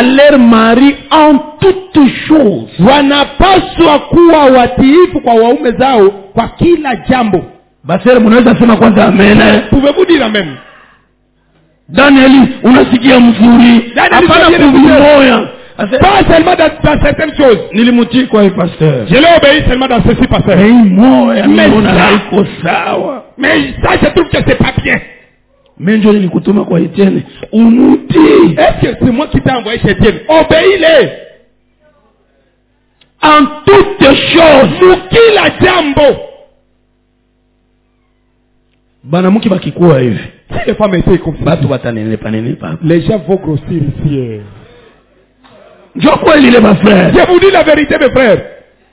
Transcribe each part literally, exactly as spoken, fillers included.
à leur mari en toutes choses. Wanapaswa kuwa watiifu kwa waume zao kwa kila jambo. Basi mnaweza sema kwanza amen. Pouvez-vous dire amen? Danieli, unasikia mzuri. Hapana kumoya. Pas seulement dans, dans certaines choses. Nilimutii kwa pasteur. Je l'ai obéi seulement dans ceci, pasteur. Mais moya, mais haiko sawa. Mais ça, je trouve que c'est pas bien. Mais je nilikutuma kwa Etienne. Umutii. Est-ce que c'est moi qui t'ai envoyé chez Etienne? Obéis-les. En toutes choses. Mukila jambo. Banamuki bakikuwa hivi. Si les femmes étaient comme ça, batu batanenepa nenepa. Les gens vont grossir ici. Je kweli les frères. Je vous dis la vérité, mes frères.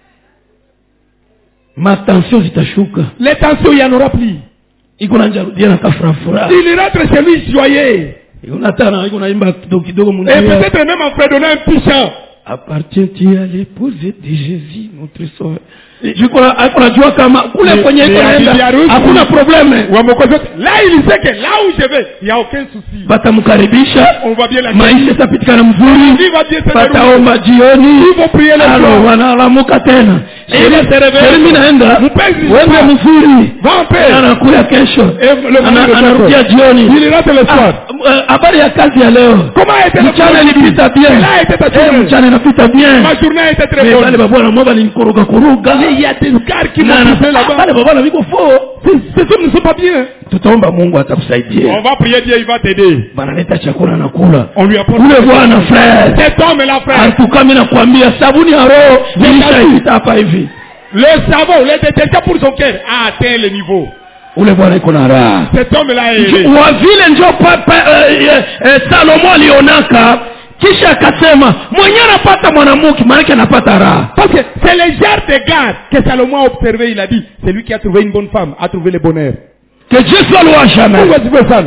Ma tension zitashuka. Les tensions, il n'y en aura plus. Iko na jarudia na kafrafura. Il rentre chez lui joyeux. Iko na tana, iko na imba kidogo kidogo mundia. Et peut-être même en fredonnant un petit chant. Appartient-il à l'épouse de Jésus, notre sauveur? Jukona akonajua kama kule kwenye iko naenda hakuna problème. Là il sait que là où je vais, il y a aucun souci. Batamkaribisha. On va bien la maisha tapitikana mzuri. Bataomba jioni. Alors wanalamuka tena. Ile sereve mimi naenda. Wende mzuri. Vampe. Anakuja kesho. Anarudia jioni. Il rentre le soir. Habari ya kazi ya leo. Comment était le mchana ilipita bien. Là était ta journée. Mchana inapita bien. Ma journée était très bonne. Wale babona mwa balinikuruga kuruga. Il y a des gars qui m'ont fait là-bas. Wale babona biko faux. Ces hommes ne sont pas bien. Tutaomba Mungu atakusaidia. On va prier Dieu, il va t'aider. Banaleta chakula na kula. On lui apporte. Ule bwana frère. Cet homme là frère. Antuka mimi nakwambia sabuni ya roho nilishaita hapa hivi. Le savon, le détergent pour son cœur a atteint le niveau. Ule bwana iko na raha. Cet homme là est. Wa vile ndio papa Salomo alionaka kisha akasema mwenye anapata mwanamke maana anapata raha. Parce que c'est le genre de gars que Salomon a observé, il a dit, c'est lui qui a trouvé une bonne femme, a trouvé le bonheur. Que Dieu soit loué jamais. Pourquoi tu fais ça?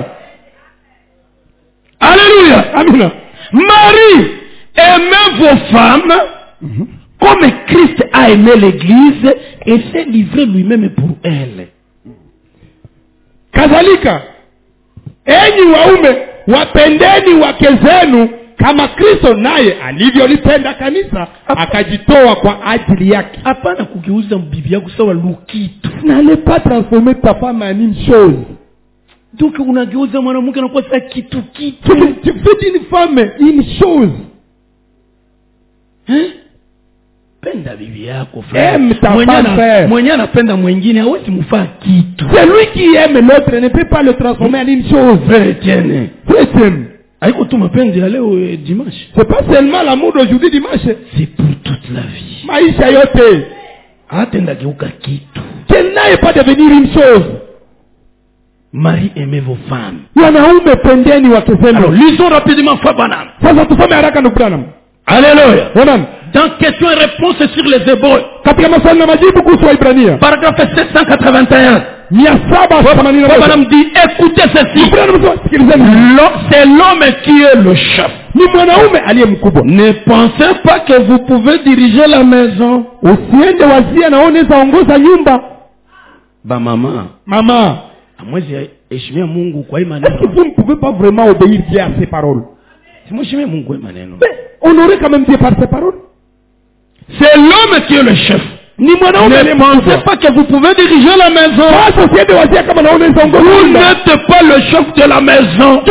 Alléluia. Amen. Marie, aimez vos femmes mm-hmm. comme Christ a aimé l'église et s'est livré lui-même pour elle. Kadhalika, enyi waume, wapendeni wake zenu kama Kristo naye alivyolipenda kanisa akajitoa kwa ajili yake. Hapana kugeuza bibi yako sawa lukitu. N'allez pas transformer ta femme en une chose. Donc unageuza mwanamke anakuwa sasa kitu kitu. Tu fais une femme une chose. Hein? Penda bibi yako frère. Aime ta femme. Mwenye anapenda mwingine hawezi mfaa kitu. Celui qui aime l'autre ne peut pas le transformer en une chose. Frère Etienne. Frère Etienne. Haiko tu mapenzi ya leo dimanche. C'est pas seulement l'amour d'aujourd'hui dimanche. C'est pour toute la vie. Maisha yote. Atenda geuka kitu. Qu'elle n'aille pas devenir une chose. Marie, aimez vos femmes. Wanaume pendeni wake zenu. Alors lisons rapidement Fabanam. Sasa tusome haraka ndugu Branham. Alléluia. Amen. Dans question et réponse sur les Hébreux. Katika maswali na majibu kuhusu Waebrania. Paragraphe sept cent quatre-vingt-un. mia saba themanini na moja. Fabanam dit écoutez ceci. C'est l'homme qui est le chef. Ni mwanaume aliye mkubwa. Ne pensez pas que vous pouvez diriger la maison. Usiende wazia na unaweza ongoza nyumba. Ba mama. Mama. Amwezi heshimia Mungu kwa imani. Est-ce que vous ne pouvez pas vraiment obéir Dieu à ses paroles? Si moi heshimia Mungu kwa imani. Mais honorer quand même Dieu par ses paroles. C'est l'homme qui est le chef. Ni mwanaume ne pensez pas que vous pouvez diriger la maison. Vous n'êtes pas le chef de la maison.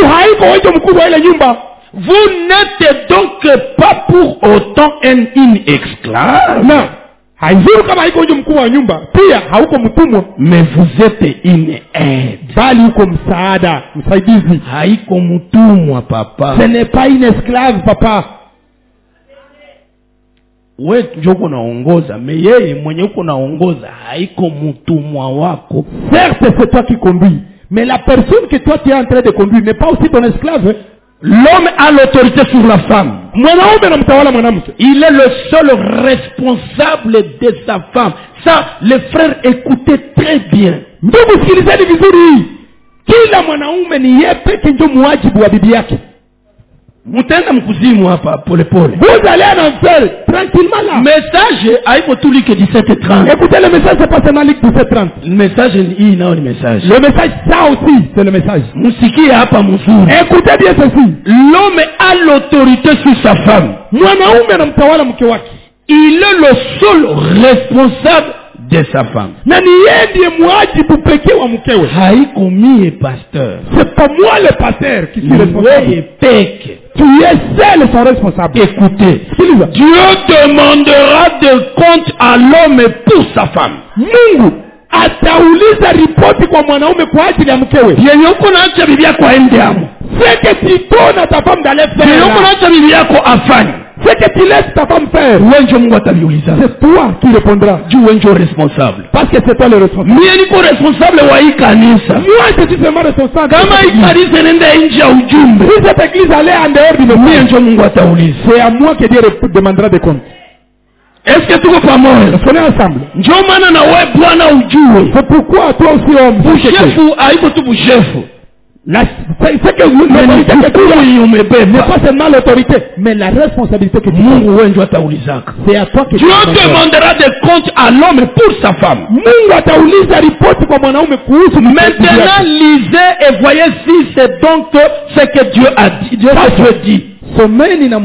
Vous n'êtes donc pas pour autant un une esclave. Non. Mais vous êtes une aide. Papa. Ce n'est pas une esclave, papa. Wewe ndio uko naongoza, mais yeye mwenye uko naongoza haiko mtumwa wako. Certes c'est toi qui conduis, mais la personne que toi tu es en train de conduire n'est pas aussi ton esclave. L'homme a l'autorité sur la femme. Il est le seul responsable de sa femme. Ça, les frères, écoutez très bien. Mutenda mkuzimu hapa pole pole. Vous allez en enfer tranquillement là. Message haiko tu Luc dix-sept trente. Écoutez, le message c'est pas seulement Luc dix-sept trente. Le message hii nao ni message. Le message ça aussi c'est le message. Musikie hapa mzuri. Écoutez bien ceci. L'homme a l'autorité sur sa femme. Mwanaume anamtawala mke wake. Il est le seul responsable de sa femme. Na ni yeye ndiye mwajibu pekee wa mkewe. Haiko mie pasteur. C'est pas moi le pasteur qui suis responsable. Wewe peke. Tu es seul son responsable. Écoutez, Dieu demandera des comptes à l'homme pour sa femme. Mungu atauliza ripoti kwa mwanaume kwa ajili ya mkewe. Yenye uko naacha bibi yako aende hapo. C'est que tu donnes ta femme d'aller faire. Yenye uko naacha bibi yako afanye. C'est que tu laisses ta femme faire. Wenjo Mungu ataviuliza. C'est toi qui répondras. Juu wenjo responsable. Parce que c'est toi le responsable. Mimi niko responsable wa hii kanisa. Moi je suis seulement responsable. Kama hii kanisa nenda nje ya ujumbe. Si cette église allait en dehors du monde. Mimi ndio Mungu atauliza. C'est à moi que Dieu demandera des comptes. Est-ce que tuko pamoja? On est ensemble. Njoo maana na wewe Bwana ujue. C'est pourquoi toi aussi homme. Chefu haiko tu bushefu. La, c'est que l'autorité que tu as n'est pas seulement l'autorité, mais la responsabilité que tu as. C'est à toi que Dieu demandera des comptes à l'homme pour sa femme. Maintenant, lisez et voyez si c'est donc ce que Dieu a dit. Dieu a dit. En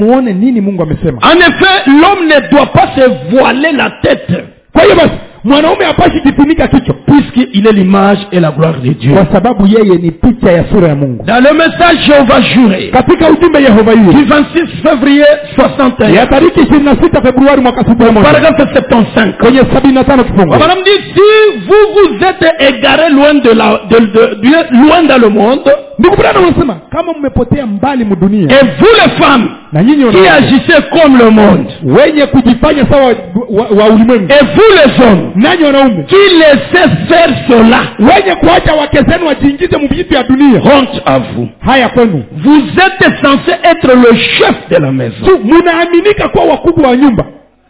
effet, l'homme ne doit pas se voiler la tête. Mwanaume hapashi kufunika kichwa puisqu'il est l'image et la gloire de Dieu. Kwa sababu yeye ni picha ya sura ya Mungu. Dans le message Jéhovah juré. Katika ujumbe Yehova yule. Du vingt-six février soixante et un. Ya tariki ishirini na sita Februari mwaka sitini na moja. Paragraphe soixante-quinze. Kwenye sabini na tano kifungu. Madame dit si vous vous êtes égaré loin de la de, de, de loin dans le monde. Ndugu brana wanasema kama mmepotea mbali mdunia. Et vous les femmes na nyinyi qui agissez comme le monde. Wenye kujifanya sawa wa, wa ulimwengu. Et vous les hommes nanyi wanaume qui laissez faire cela. Wenye kuacha wake zenu wajiingize mvitu ya dunia. Honte à vous. Haya kwenu. Vous êtes censé être le chef de la maison. Tu mnaaminika kuwa wakubwa wa nyumba.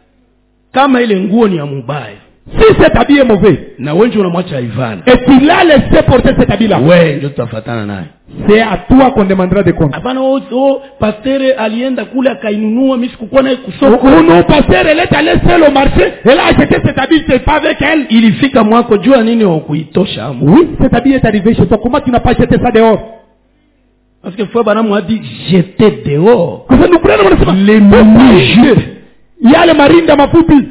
Kama ile nguo ni ya mubaya. Si cette habit est mauvais. Na wengi unamwacha ivana. Et tu l'as laissé porter cette habit là. Wewe ndio tutafuatana naye. C'est à toi qu'on demandera des comptes. Hapana oh, oh pasteur alienda kule akainunua mimi sikukuwa naye kusoko. Oh non, pasteur elle est allée seule au marché, elle a acheté cette habit, c'est pas avec elle. Ilifika mwako jua nini ukuitosha hapo. Oui, cette habit est arrivée chez toi. Comment tu n'as pas jeté ça dehors? Parce que fois banamu a dit jeter dehors. Parce que nous prenons les mini-jupes. Il y a les marinda mafupi.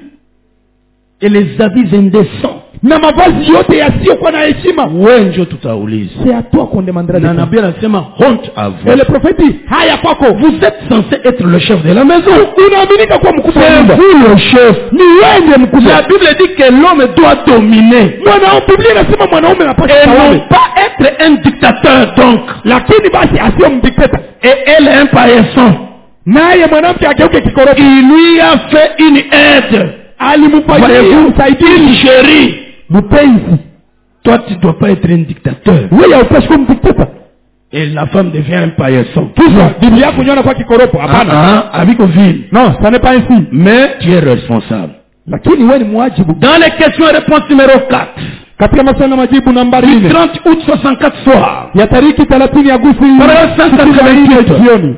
Et les habits indécents. Na mavazi yote yasiyokuwa na heshima. Wewe ndio tutauliza. C'est à toi qu'on demandera. Na nabii anasema honte à vous. Et le prophète dit haya kwako. Vous êtes censé être le chef de la maison. Unaaminika kuwa mkubwa. C'est vous le chef. Ni wewe mkubwa. La Bible dit que l'homme doit dominer. Mwanaume Biblia inasema mwanaume anapaswa kutawala. Et non pas être un dictateur donc. Lakini basi asiwe mdikteta. Et elle est un paillasson. Naye mwanamke ageuke kikorofi. Il lui a fait une aide. Alimfanyia usaidizi chérie. Mpenzi. Toi tu dois pas être un dictateur. Wewe haupashi kuwa mdikteta. Et la femme devient un paillasson. Kisha bibi yako nyona kwa kikoropo. Hapana. Ah, avec ville. Non, ça n'est pas ainsi. Mais tu es responsable. Lakini wewe ni mwajibu. Dans les questions et réponses numéro quatre. Katika maswali na majibu nambari nne. trente août soixante-quatre soir. Ya tariki thelathini Agosti. Paragraphe cent quatre-vingt-huit jioni.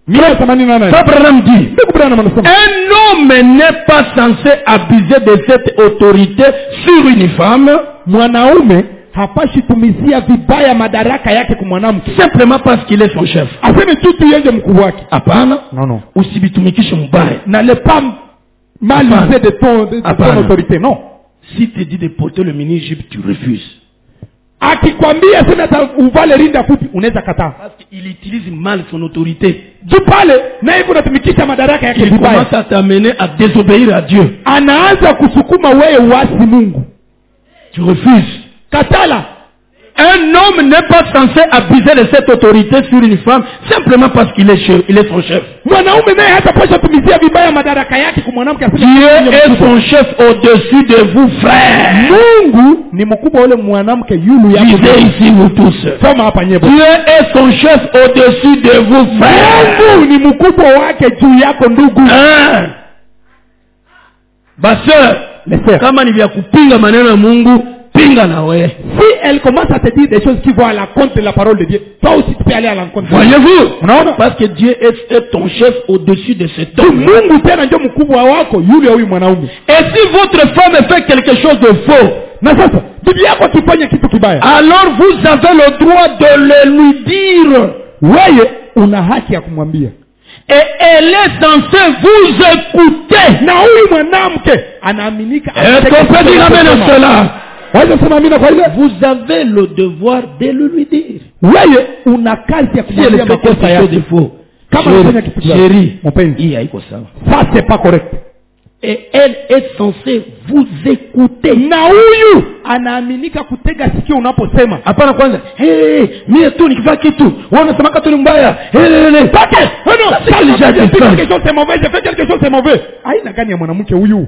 Un homme n'est pas censé abuser de cette autorité sur une femme. Mwanaume hapashi tumizia vibaya madaraka yake kwa mwanamke simplement parce qu'il est son chef. Aseme tu tu yeye mkubwa wake. Hapana. Non non. Usibitumikishe mbaya. Na le pas mal usé de ton de ton autorité. Non. Si tu dis de porter le mini-jupe, tu refuses. Akikwambia sema uvale rinda fupi unaweza kataa. Parce qu'il utilise mal son autorité. Tu pale na hivyo unatumikisha madaraka yake vibaya. Il commence à t'amener à désobéir à Dieu. Anaanza kusukuma wewe uasi Mungu. Tu refuses. Katala. Un homme n'est pas censé abuser de cette autorité sur une femme simplement parce qu'il est chef, il est son chef. Mwanaume naye hatapaswa tumizia vibaya madaraka yake kwa mwanamke. Dieu est son chef au-dessus de vous frères. Mungu ni mkubwa ule mwanamke yule yako. Lisez ici vous tous. Soma hapa nyebo. Dieu est son chef au-dessus de vous frères. Mungu ni mkubwa wake juu yako ndugu. Baseur, kama ni vya kupinga maneno ya Mungu pinga na wewe. Si elle commence à te dire des choses qui vont à l'encontre de la parole de Dieu, toi aussi tu peux aller à l'encontre. Voyez-vous? Non, parce que Dieu est, est ton chef au-dessus de cet homme. Mungu tena ndio mkubwa wako yule huyu mwanaume. Et si votre femme fait quelque chose de faux, na sasa bibi yako akifanya kitu kibaya, alors vous avez le droit de le lui dire. Wewe una haki ya kumwambia. Et elle est censée vous écouter. Na huyu mwanamke anaaminika. Est-ce qu'on peut dire amen à cela? Vous avez le devoir de le lui dire. Wewe una kazi ya kumwambia makosa yake. Kama unafanya kitu chéri, mpenzi, haiko sawa. Ça c'est pas correct. Et elle est censée vous écouter. Na huyu anaaminika kutega sikio unaposema. Hapana kwanza, hey, mimi tu nikifanya kitu, wewe unasema kama ni mbaya. Hey, hey, hey. Pake, non, ça c'est quelque chose c'est mauvais, je fais quelque chose c'est mauvais. Haina gani ya mwanamke huyu?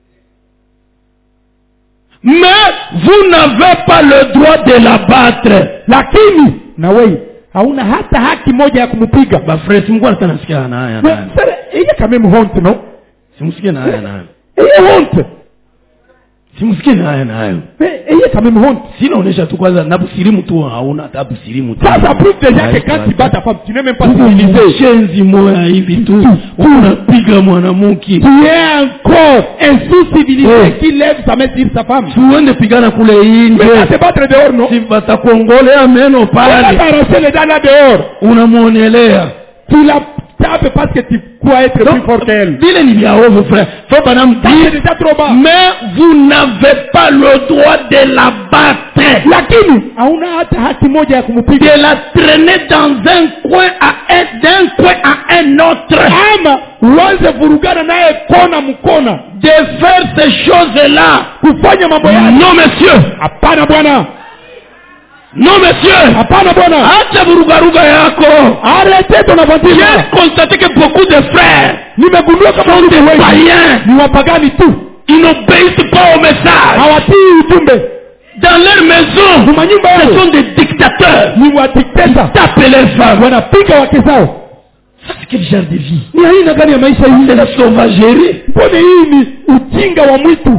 Mais vous n'avez pas le droit de la battre. Lakini na wewe hauna hata haki moja ya kumpiga. Ba frère, Mungu anasikia na haya. Sasa yeye kama honte no? Simsikie na haya nayo. Yeye honte. Simsikie na haya nayo. Yeye kama honte. Sina onesha tu kwanza na busirimu tu hauna hata busirimu tu. Sasa plus déjà que quand tu bats ta femme, tu n'es même pas civilisé. Chenzi moya hivi tu. Unapiga mwanamke. Tu es encore un sous-civilisé qui lève sa main sur sa femme. Tuende pigana kule nje. Mais te battre dehors non? Si batakuongolea meno pale. Tu vas arracher les dents là dehors. Unamuonelea. Tu la tapes parce que tu crois être plus fort qu'elle. Dile ni bien vos frères. Faut pas nous dire déjà trop bas. Mais vous n'avez pas le droit de la battre. Lakini hauna hata haki moja ya kumpiga. De la traîner dans un coin à un d'un coin à un autre. Ama uanze vurugana naye kona mkona. De faire ces choses-là. Kufanya mambo yale. Non monsieur. Hapana bwana. Non monsieur. Hapana bwana. Acha vurugaruga yako. Arrêtez ton aventure. J'ai constaté que beaucoup de frères nimegundua kama sont des païens. Ni wapagani tu. Ils n'obéissent pas au message. Hawatii ujumbe. Dans leur maison, ce sont des dictateurs. Ni wa dictateur. Tapent les femmes. Wanapiga wake zao. Ça c'est quel genre de vie? Ni aina gani ya maisha hii? C'est la sauvagerie. Mbona hii ni ujinga wa mwitu?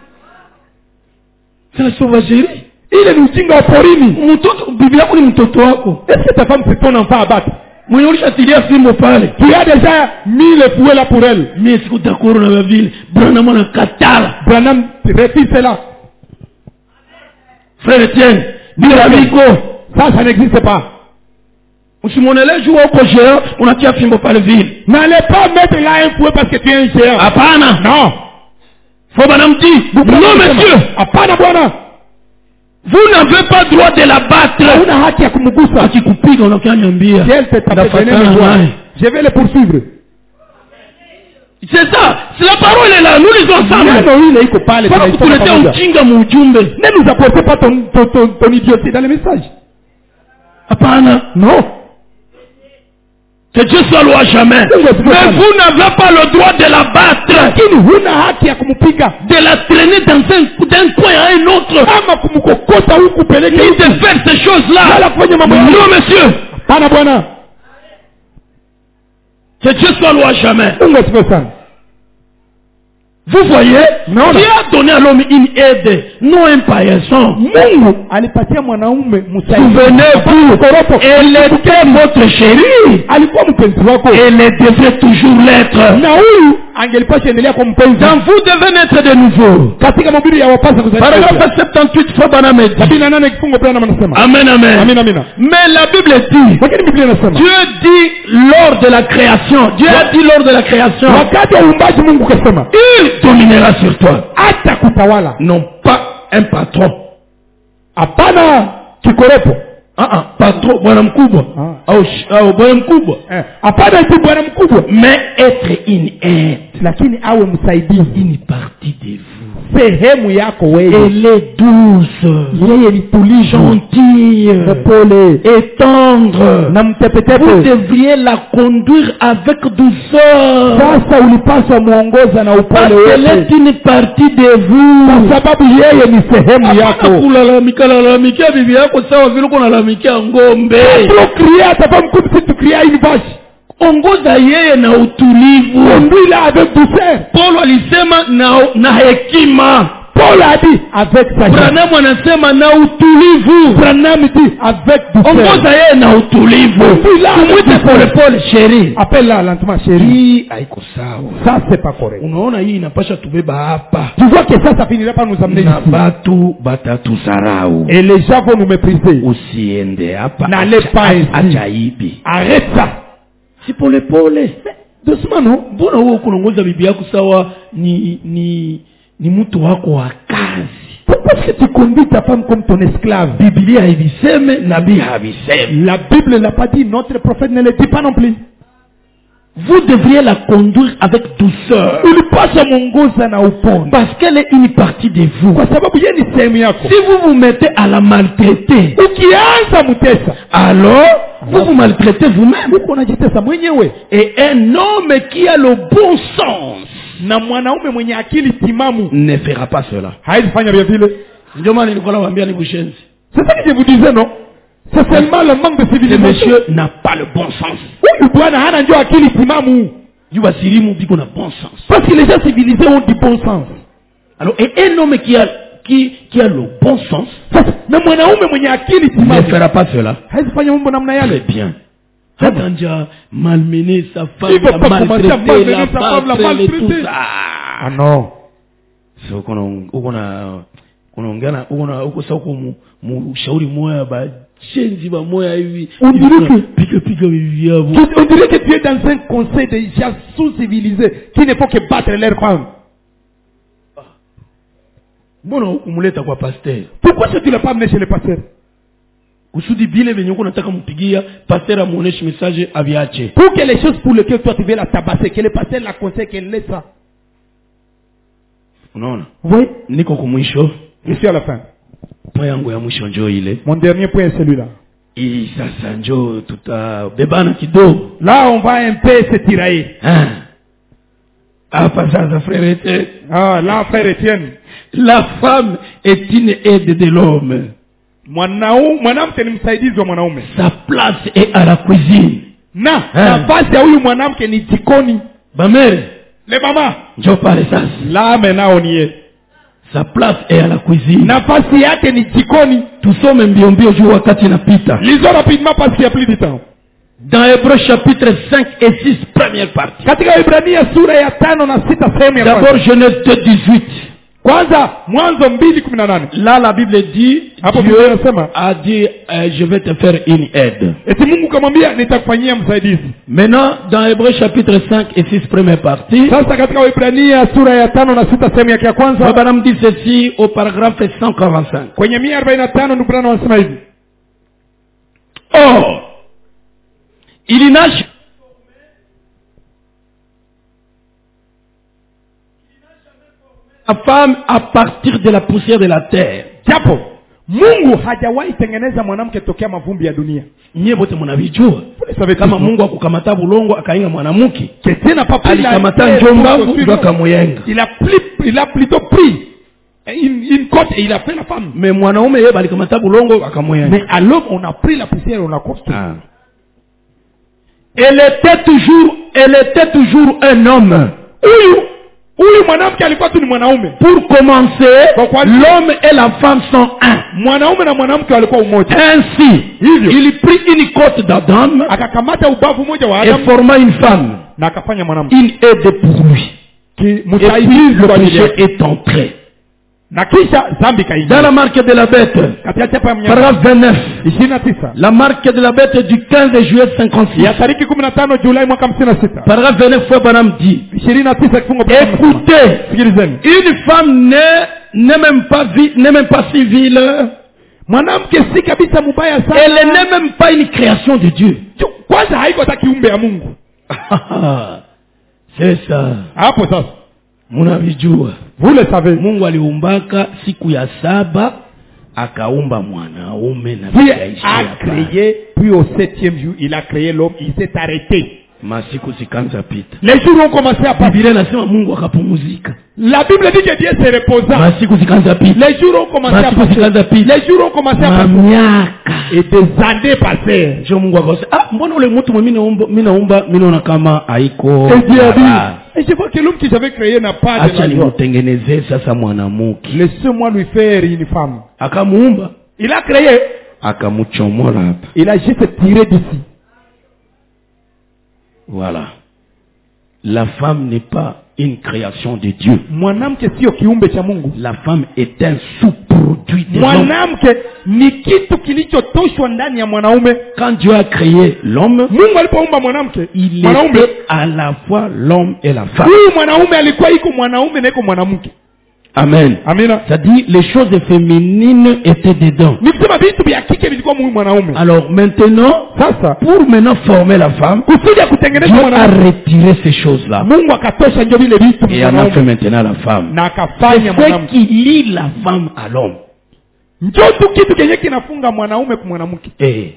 C'est la sauvagerie. Ile ni ujinga wa porini. Mtoto bibi yako ni mtoto wako. Est-ce que ta femme c'est ton enfant à battre? Mwenye ulishatilia fimbo pale. Tu as déjà mis le fouet là pour elle. Mais sikutakuru na vile. Branham anakatala. Branham refuse là. Frère Etienne, bila miko. Ça ça n'existe pas. Usimonele juu uko géant, unatia fimbo pale vile. N'allez pas mettre là un fouet parce que tu es un géant. Hapana. Non. Faut banam dit. Non monsieur. Hapana bwana. Vous n'avez pas le droit de la battre. Una haki ya kumgusa. Akikupiga unakiambia. Je vais le poursuivre. C'est ça. C'est la parole est là. Nous lisons ensemble. Non, il est iko pale. Pour kutuletea ujinga mujumbe. Ne nous apportez pas ton ton ton, ton idiotie dans le message. Hapana. Non. Que Dieu soit loué jamais. Mais vous n'avez pas le droit de la battre. Lakini huna haki ya kumpiga. De la traîner dans un d'un coin à un autre. Kama kumkokota huku peleke. Ni de faire ces choses-là. Non monsieur. Pana bwana. Que Dieu soit loué jamais. Mungu asifiwe sana. Vous voyez, non, Dieu a donné à l'homme une aide, non un paillasson. Mungu alipatia mwanaume msaidizi. Souvenez-vous, elle était votre chérie. Alikuwa mpenzi wako. Elle devait toujours l'être. Na huyu angelipasha endelea kwa mpenzi. Donc vous devez naître de nouveau. Katika mhubiri ya wapasa kuzaliwa. Paragraphe soixante-dix fois Branham dit. sabini na nane kifungo Branham anasema. Amen amen. Amen amen. Mais la Bible dit. Lakini Biblia inasema. Dieu dit lors de la création. Dieu a dit lors de la création. Wakati wa uumbaji Mungu kasema. Il dominera sur toi. Hata kutawala. Non pas un patron. Hapana kikorepo. Ah ah, patron bwana mkubwa. Au au bwana mkubwa. Hapana tu bwana mkubwa. Mais être une aide. Lakini awe msaidizi. Une partie de vous. Sehemu yako wewe. Elle est douce. Yeye ni tulivu. Gentille. Pole. Et tendre. Na mtepetepe. Vous devriez la conduire avec douceur. Sasa ulipaswa muongoza na upole wote. Elle est une partie de vous. Kwa sababu yeye ni sehemu yako. Kulalamika lalamika bibi yako sawa vile uko nalalamikia ngombe. Procréer hata comme si tu criais une vache. Ongoza yeye na utulivu. Conduis-la avec douceur. Paulo alisema na na hekima. Paul a dit avec sagesse. Branham anasema na utulivu. Branham dit avec douceur. Ongoza yeye na utulivu. Tumwite pole pole chérie. Appelle-la lentement chérie. Hii haiko sawa. Ça c'est pas correct. Unaona hii inapasha tubeba hapa. Tu vois que ça ça finira pas nous amener na batu batatusarau. Et les gens vont nous mépriser. Usiende hapa. N'allez pas ici. Acha hivi. Arrête ça. Si pole pole. Doucement non. Mbona wewe kulongoza bibi yako sawa ni ni ni mtu wako wa kazi? Pourquoi est-ce que tu conduis ta femme comme ton esclave? Biblia haibiseme, nabii habiseme. La Bible l'a pas dit, notre prophète ne le dit pas non plus. Vous devriez la conduire avec douceur. Parce qu'elle est une partie de vous. Si vous vous mettez à la maltraiter, alors vous vous maltraitez vous-même. Et un homme qui a le bon sens ne fera pas cela. C'est ça que je vous disais, non? C'est seulement le manque de civilisation. Le monsieur n'a pas le bon sens. Bon sens. Parce que les gens civilisés ont du bon sens. Alors, et un homme qui a, qui, qui a le bon sens ne fera pas cela. Très bien. Attends, malmener sa femme, il va pas commencer à malmener la sa femme, la maltraiter. Ah non. C'est qu'on a, on a, on a, on a, on a, on mu shauri moya ba chenzi ba moya hivi on dirait que pique pique hivi on dirait que tu es dans un conseil de gens sous-civilisés qui ne font que battre leurs femmes. Mbona ukumuleta kwa pasteur? Pourquoi est-ce que tu l'as pas amené chez le pasteur? Kusudi bile venye uko nataka mpigia pasteur amuoneshe message aviache. Pour que les choses pour lesquelles toi tu veux la tabasser, que le pasteur la conseille qu'elle laisse ça. Unaona? Oui. Niko kumwisho. Je suis à la fin. Mon dernier point est celui-là. Là, on va un peu se tirailler. Ah, frère Étienne. Ah, là, frère Étienne. La femme est une aide de l'homme. Sa place est à la cuisine. Na, sa place est où mwanam ke ni jikoni. Ba mère. Le maman. Je parle ça. Là, maintenant, on y est. Sa place est à la cuisine. Nafasi yake ni jikoni. Tusome mbio mbio juu wakati inapita. Lisons rapidement parce qu'il y a plus de temps. Dans Hébreux chapitre cinq et six première partie. Katika Ibrania sura ya tano na sita sehemu ya kwanza. D'abord Genèse deux dix-huit. Kwanza Mwanzo mbili kumi na nane. Là la Bible dit hapo Dieu anasema a dit euh, je vais te faire une aide. Eti Mungu kamwambia nitakufanyia msaidizi. Maintenant dans Hébreux chapitre cinq et six première partie. Sasa katika Ibrania sura ya tano na sita sehemu ya kwanza. Baba dit ceci au paragraphe cent quarante-cinq. Kwenye mia arobaini na tano ndugu zangu wanasema hivi. Oh il nage la femme à partir de la poussière de la terre. Japo Mungu hajawahi tengeneza mwanamke tokea mavumbi ya dunia. Nyie wote mnavijua. Kama Mungu akukamata bulongo akainga mwanamke. Tena papa alikamata njombavu ndio akamuyenga. Il a pris, il a plutôt pris une, une côte et il a fait la femme. Mais mwanaume yeye alikamata bulongo akamuyenga. Mais à l'homme on a pris la poussière et on a construit. Ah. Elle était toujours, elle était toujours un homme. Huyu huyu mwanamke alikuwa tu ni mwanaume. Pour commencer, l'homme et la femme sont un. Mwanaume na mwanamke walikuwa umoja. Ainsi, il prit une côte d'Adam, akakamata ubavu moja wa Adam et forma une femme, na akafanya mwanamke. Une aide pour lui. Qui msaidizi le péché est entré. Na kisha dhambi kaingia. Dans la marque de la bête, paragraphe vingt-neuf, la marque de la bête du quinze juillet cinquante-six. Ya tariki kumi na tano Julai mwaka hamsini na sita. Paragraphe vingt-neuf fois Branham dit. Écoutez, une femme n'est n'est même pas vi, n'est même pas civile. Mwanamke si kabisa mubaya sana. Elle n'est même pas une création de Dieu. Kwanza haiko hata kiumbe ya Mungu. C'est ça. Hapo sasa. Munavijua. Vous le savez. Mungu aliumbaka siku ya saba akaumba mwanaume na Dieu a créé, puis au septième jour il a créé l'homme, il s'est arrêté. Masiku zikanza pita. Les jours ont commencé à passer. Biblia inasema Mungu akapumzika. La Bible dit que Dieu se reposa. Masiku zikanza pita. Les jours ont commencé à passer. Les jours ont commencé à passer. Et des années passées. Je Mungu akasema, ah mbona ule mtu mimi naomba mimi naomba mimi naona kama haiko. Et Dieu a dit, Et je vois que l'homme que j'avais créé n'a pas de acha la joie. nimutengenezee sasa mwanamke. Laissez-moi lui faire une femme. Akamuumba, Il a créé. akamuchomola hapa. Il a juste tiré d'ici. Voilà. La femme n'est pas une création de Dieu. Mwanamke sio kiumbe cha Mungu. La femme est un sous-produit de l'homme. Mwanamke ni kitu kilichotoshwa ndani ya mwanaume. Quand Dieu a créé l'homme, Mungu alipoumba mwanamke, il mwanaume, était à la fois l'homme et la femme. huyu mwanaume alikuwa iko mwanaume na iko mwanamke. Amen. Amina. C'est-à-dire les choses féminines étaient dedans. Ni kusema vitu vya kike vilikuwa muhimu mwanaume. Alors maintenant, Sasa pour maintenant former la femme, kusudi kutengeneza Dieu a mwanaume, retiré ces choses-là. Mungu akatosha ndio vile vitu Et on a fait mwanaume maintenant la femme. na akafanya C'est ce mwanamke. qui lie la femme à l'homme. Ndio tu kitu kenye kinafunga mwanaume kwa mwanamke. Eh.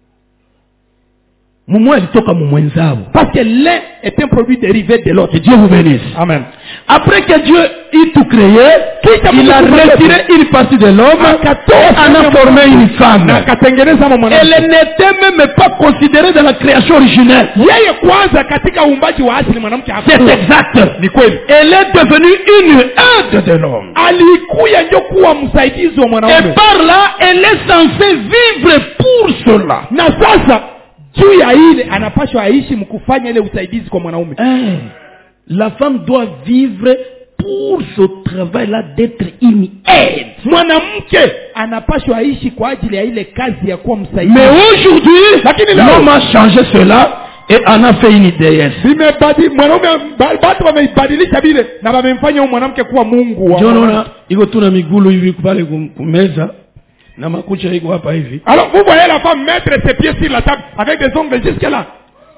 Mumu alitoka mumwenzao. Parce que l'un est un produit dérivé de l'autre. Que Dieu vous bénisse. Amen. Après que Dieu ait tout créé, il a retiré une partie de l'homme et en a formé une femme. Na akatengeneza mwanamke. Elle n'était même pas considérée dans la création originelle. Yeye kwanza katika uumbaji wa asili mwanamke C'est hakuwa. exact. Ni kweli. Elle est devenue une aide de l'homme. Alikuya ndio kuwa msaidizi wa Et mwanaume. par là, elle est censée vivre pour cela. Na sasa juu ya ile anapaswa aishi mkufanya ile usaidizi kwa mwanaume. Eh, la femme doit vivre pour ce travail-là d'être une aide. Mwanamke anapaswa aishi kwa ajili ya ile kazi ya kuwa msaidizi. Mais aujourd'hui, Lakini leo l'homme a changé cela et en a fait une déesse. imebadi mwanaume ba- batu wameibadilisha vile na wamemfanya huyu mwanamke kuwa mungu wa Jona mwanamke. iko tuna migulu hivi pale kum- kumeza na makucha iko hapa hivi. Alors vous voyez la femme mettre ses pieds sur la table avec des ongles jusque là.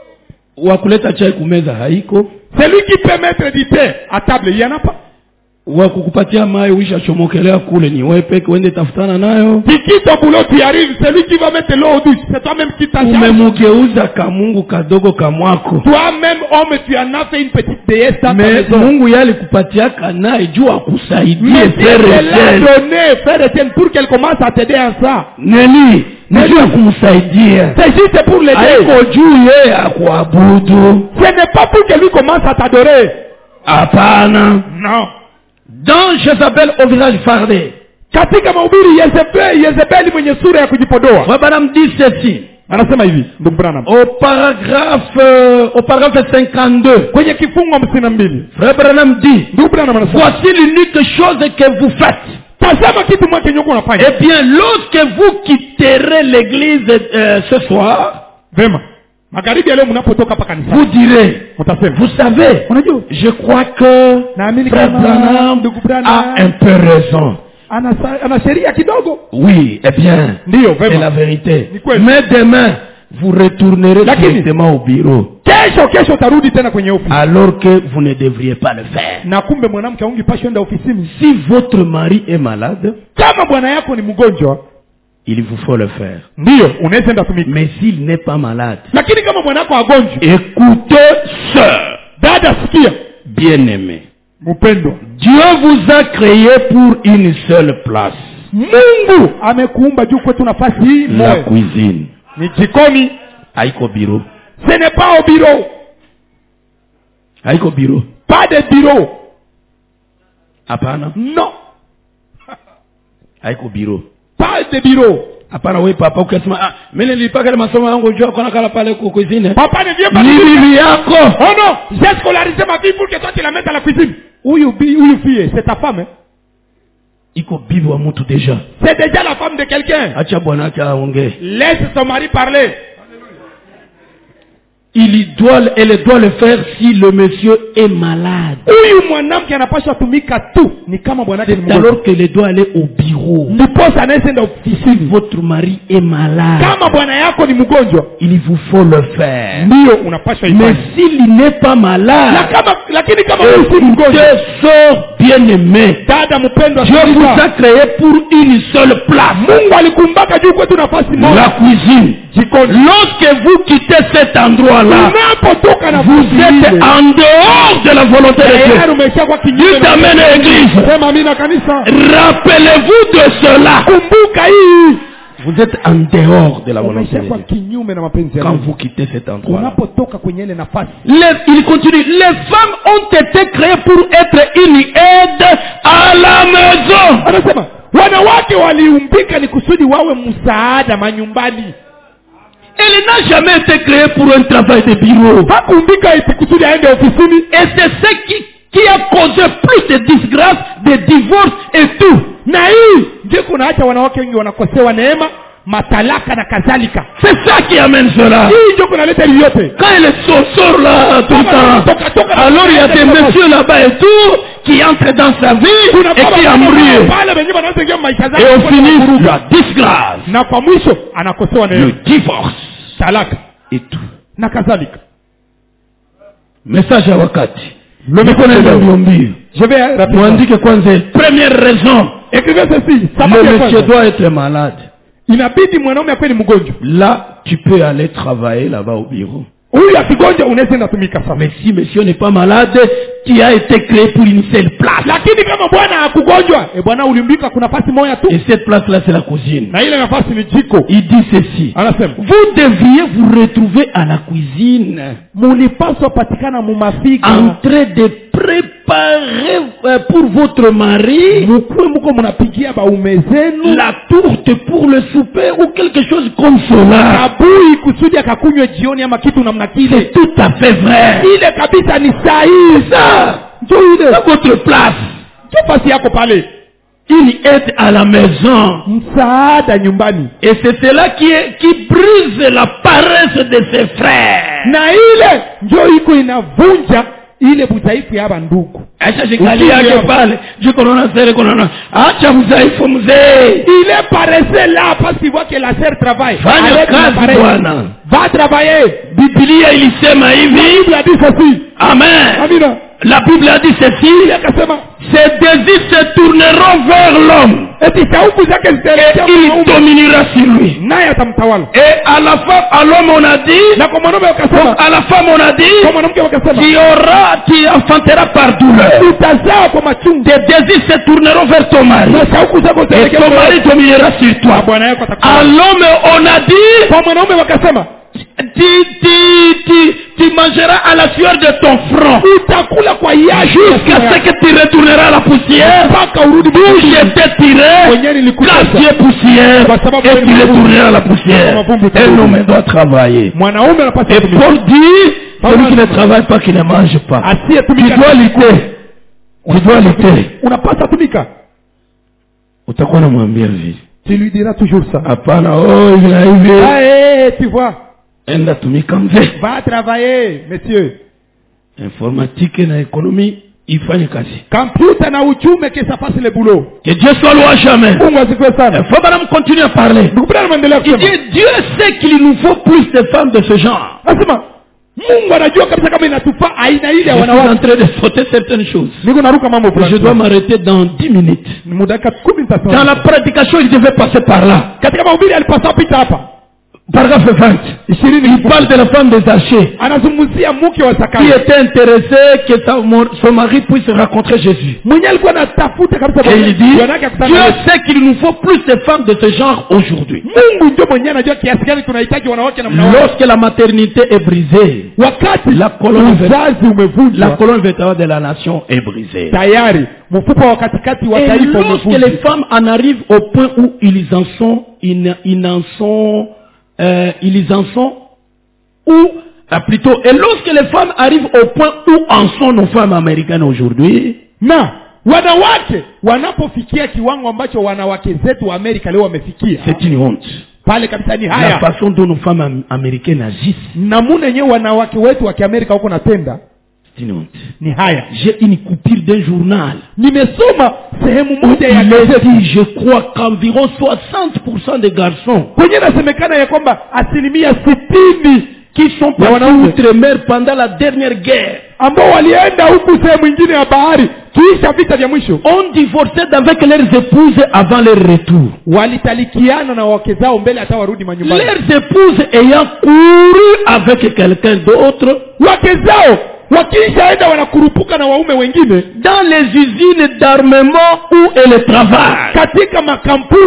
Wa kuleta chai kumeza haiko. Celui qui peut mettre du thé à table, il y en a pas. Wa kukupatia maji uisha chomokelea kule ni wewe peke uende tafutana nayo. Tu quittes au boulot, tu arrives, celui qui va mettre l'eau au douche, c'est toi-même qui t'en charge. Umemugeuza kamungu kadogo kamwako. Toi-même, homme, tu en as fait une petite déesse dans ta Mais maison. Mungu yale kupatiaka naye juu akusaidie Mais Dieu faire te l'a Etienne. donné, frère Etienne, pour qu'elle commence à t'aider en ça. Neli, ni juu ya kumsaidia. C'est juste pour l'aider. Haiko juu yeye akuabudu. Ce n'est pas pour que lui commence à t'adorer. Hapana. Non. Dans Jezabel au visage fardé. Katika mahubiri Yezebeli, Yezebeli mwenye sura ya kujipodoa. Branham dit ceci. Anasema hivi, ndugu Branham. Au paragraphe, euh, au paragraphe cinquante-deux. Kwenye kifungo hamsini na mbili. Frère Branham dit, Ndugu Branham anasema, voici l'unique chose que vous faites. tazama kitu moja kenye uko unafanya. Eh bien, lorsque vous quitterez l'église euh, ce soir, Vema. Magharibi ya leo mnapotoka hapa kanisa. vous direz, Mtasema, vous savez, unajua? je crois que Naamini Frère kama Branham ndugu a Branham un peu raison. ana sa- ana sheria kidogo. Oui, eh bien, Ndio, c'est la vema. vérité. Ni kweli. Mais demain, vous retournerez Lakini- directement au bureau, Kesho kesho utarudi tena kwenye ofisi. alors que vous ne devriez pas le faire. Na kumbe mwanamke haungepashwa enda ofisini. Si votre mari est malade, Kama bwana yako ni mgonjwa, il vous faut le faire. ndio unaweza enda tumika. Mais s'il n'est pas malade, Lakini kama bwana yako agonjwa, écoutez, sœur, dada sikia, bien-aimée, mpendwa. Dieu vous a créé pour une seule place, Mungu amekuumba juu kwetu nafasi hii la moja. cuisine. Ni jikoni, Haiko bureau. ce n'est pas au bureau. Haiko bureau. Pas de bureau. Hapana. Non, Haiko bureau. pas de bureau. Hapana wewe papa ukasema ah mimi nilipaka ile masomo yangu jua kuna kala pale kwa cuisine. Papa ne vient pas Ni dire, bibi yako. oh non, j'ai scolarisé ma fille pour que toi tu la mettes à la cuisine. Huyu bi- huyu fille, c'est ta femme. Hein? Iko bibi wa mtu deja. C'est déjà la femme de quelqu'un. Acha bwana yake aongee. Laisse son mari parler. Il doit elle doit le faire si le monsieur est malade. Huyu mwanamke anapaswa tumika tu ni kama bwanake ni C'est mgonjwa. alors qu'elle doit aller au bureau. Ndiposa anaenda Si ofisini. votre mari est malade, Kama bwana yako ni mgonjwa, il vous faut le faire. ndio unapaswa Mais ifanye. s'il n'est pas Na malade, kama lakini kama wewe si mgonjwa, écoutez, sœur bien-aimée, dada mpendwa, Dieu vous a sikiliza. créé pour une seule place, Mungu alikumbaka juu kwetu nafasi la moja. cuisine. Jikoni. Lorsque vous quittez cet endroit-là, Unapotoka na vous êtes en dehors de la volonté de tayari Dieu. umeshakuwa Dieu kinyume na t'amène à l'église. Sema amina kanisa. Rappelez-vous de cela. Kumbuka hii. Vous êtes en dehors de la volonté de umeshakuwa Dieu. kinyume na mapenzi ya Quand Mungu. vous quittez cet endroit. Unapotoka kwenye ile nafasi. Les- il continue. Les femmes ont été créées pour être une aide à la maison. Anasema wanawake waliumbika ni kusudi wawe msaada manyumbani. Elle n'a jamais été créée pour un travail de bureau. Hakuumbika eti kusudi aende ofisini. Et c'est ce qui, qui a causé plus de disgrâces, de divorces et tout. Na hii ndio kunaacha wanawake wengi wanakosewa neema, matalaka na kadhalika. C'est ça qui amène cela. Hii ndio kunaleta hivi yote. Quand elle sort là tout le temps, alors il y a des messieurs là-bas et tout qui entrent dans sa vie et qui embrouillent. Et au finish, la disgrâce, na kwa mwisho anakosewa le neema, divorce talaka et tout. na kadhalika. Message à wakati. Le Mikono ndio mbio. Je vais rapidement. Mwandike kwanza première raison. Écrivez ceci. Le Sababu ya monsieur kwanza. doit être malade. Inabidi mwanaume akwe ni mgonjwa. Là, tu peux aller travailler là-bas au bureau. Huyu akigonja unaweza enda tumika sasa. Mais si monsieur n'est pas malade, tu as été créé pour une seule place. Lakini kama bwana hakugonjwa, eh bwana ulimbika kuna nafasi moja tu. Et cette place-là, c'est la cuisine. Na ile nafasi ni jiko. Il dit ceci. Anasema, Vous devriez vous retrouver à la cuisine, mulipaswa patikana mumafiga. en train de préparer euh, pour votre mari Mukwe muko munapigia baume zenu la tourte pour le souper ou quelque chose comme cela. kabui kusudi akakunywe jioni ama kitu namna kile. C'est tout à fait vrai. Ile kabisa ni sahihi. Ça, Ndio ile. c'est votre place. Ndio nafasi yako pale. Il est à la maison. Msaada nyumbani. Et c'est cela qui, est, qui brise la paresse de ses frères. Na ile ndio iko inavunja ile budhaifu ya haba ndugu. Acha shikali yake pale. Jiko naona sere konaona. Acha mzaifu mzee. Il est paresseux là parce qu'il voit que la sœur travaille. Fanya Arrête la kazi paresse. bwana. Va travailler. Biblia ilisema La hivi. Bible a dit ceci. Amen. Amina. La Bible a dit ceci. Akasema Ses désirs se tourneront vers l'homme. eti shauku zake zitaelekea Et il mwanaume, dominera sur lui. naye atamtawala. Et à la femme, à l'homme on a dit. Na kwa mwanaume wakasema, À la femme on a dit. kwa mwanamke wakasema, Qui aura, qui enfantera par douleur. utazaa kwa machungu Tes désirs se tourneront vers ton mari. na shauku zako Et zitaelekea ton mari kwa dominera sur na toi. bwana yako À atakutawala. l'homme on a dit. Kwa mwanaume wakasema, Tu, tu, tu, tu mangeras à la sueur de ton front. utakula kwa yashi Jusqu'à ce que tu retourneras à la poussière. mpaka urudi D'où je mbinguni. t'ai tiré. Mwenyewe nilikutoa. Quand tu es poussière. Kwa sababu Et wewe tu ni retourneras à la poussière. Kwa mavumbi utarudi. Un homme doit travailler. Mwanaume anapaswa Et kutumika. Paul dit, celui qui ne travaille pas, qui ne mange pas. Tu Asiyetumika dois lutter. Tu dois lutter. unapaswa tumika. Utakuwa namwambia vile. Tu lui diras toujours ça. Hapana, oh hivi na hivi. Ah, eh, tu vois, Enda tumika mzee. va travailler, monsieur. Informatique na économie ifanye kazi. Computer na uchumi kesa fasse le boulot. Que Dieu soit loué, amen. Mungu asifiwe sana. Faut madame continuer à parler. Ndugu Branham anaendelea Il kusema. dit, Dieu sait qu'il nous faut plus de femmes de ce genre. Anasema Mungu anajua kabisa kama inatufaa aina ile Je ya suis en wanawake. train de sauter certaines choses. Niko naruka mambo fulani. Je dois m'arrêter dans dix minutes. Ni muda dakika kumi nitasema. Dans la prédication, il devait passer par là. Katika mahubiri alipaswa pita hapa. Paragraphe vingt. Il parle de la femme des archers Anazungumzia mke wa qui Zakayo. était intéressée que sa- mon- son mari puisse rencontrer Jésus. Mwenye alikuwa anatafuta kabisa Et il dit, bwana yake akutane Dieu na Yesu. sait qu'il nous faut plus de femmes de ce genre aujourd'hui. Mungu ndio mwenyewe anajua kiasi gani tunahitaji wanawake na mnawake. Lorsque la maternité est brisée, Wakati la colonne, vert- uzazi la umevunjwa colonne vertébrale de la nation est brisée. tayari mfupa wa katikati wa Et taifa lorsque umevunjwa. les femmes en arrivent au point où ils en sont, ils, ils en sont, euh, ils en sont, où, ah, plutôt, et lorsque les femmes arrivent au point où en sont nos femmes américaines aujourd'hui, Na wanawake wanapofikia kiwango ambacho wanawake zetu wa Amerika leo wamefikia, c'est une honte. pale kabisa ni La haya. façon dont nos femmes am- américaines agissent, Namuna yenyewe wanawake wetu wa Kiamerika huko natenda c'est une honte. ni haya. J'ai une coupure d'un journal. Nimesoma sehemu moja ya Il est gazeti dit, je crois qu'environ soixante pour cent des garçons kwenye nasemekana ya kwamba asilimia sitini qui sont Ya partis wanaume. outre-mer pendant la dernière guerre ambao walienda huku sehemu nyingine ya bahari kiisha vita vya mwisho ont divorcé avec leurs épouses avant leur retour. walitalikiana na wake zao mbele hata warudi manyumbani. Leurs épouses ayant couru avec quelqu'un d'autre Wake zao wakiishaenda wanakurupuka na waume wengine dans les usines d'armement où elles travaillent. katika makampuni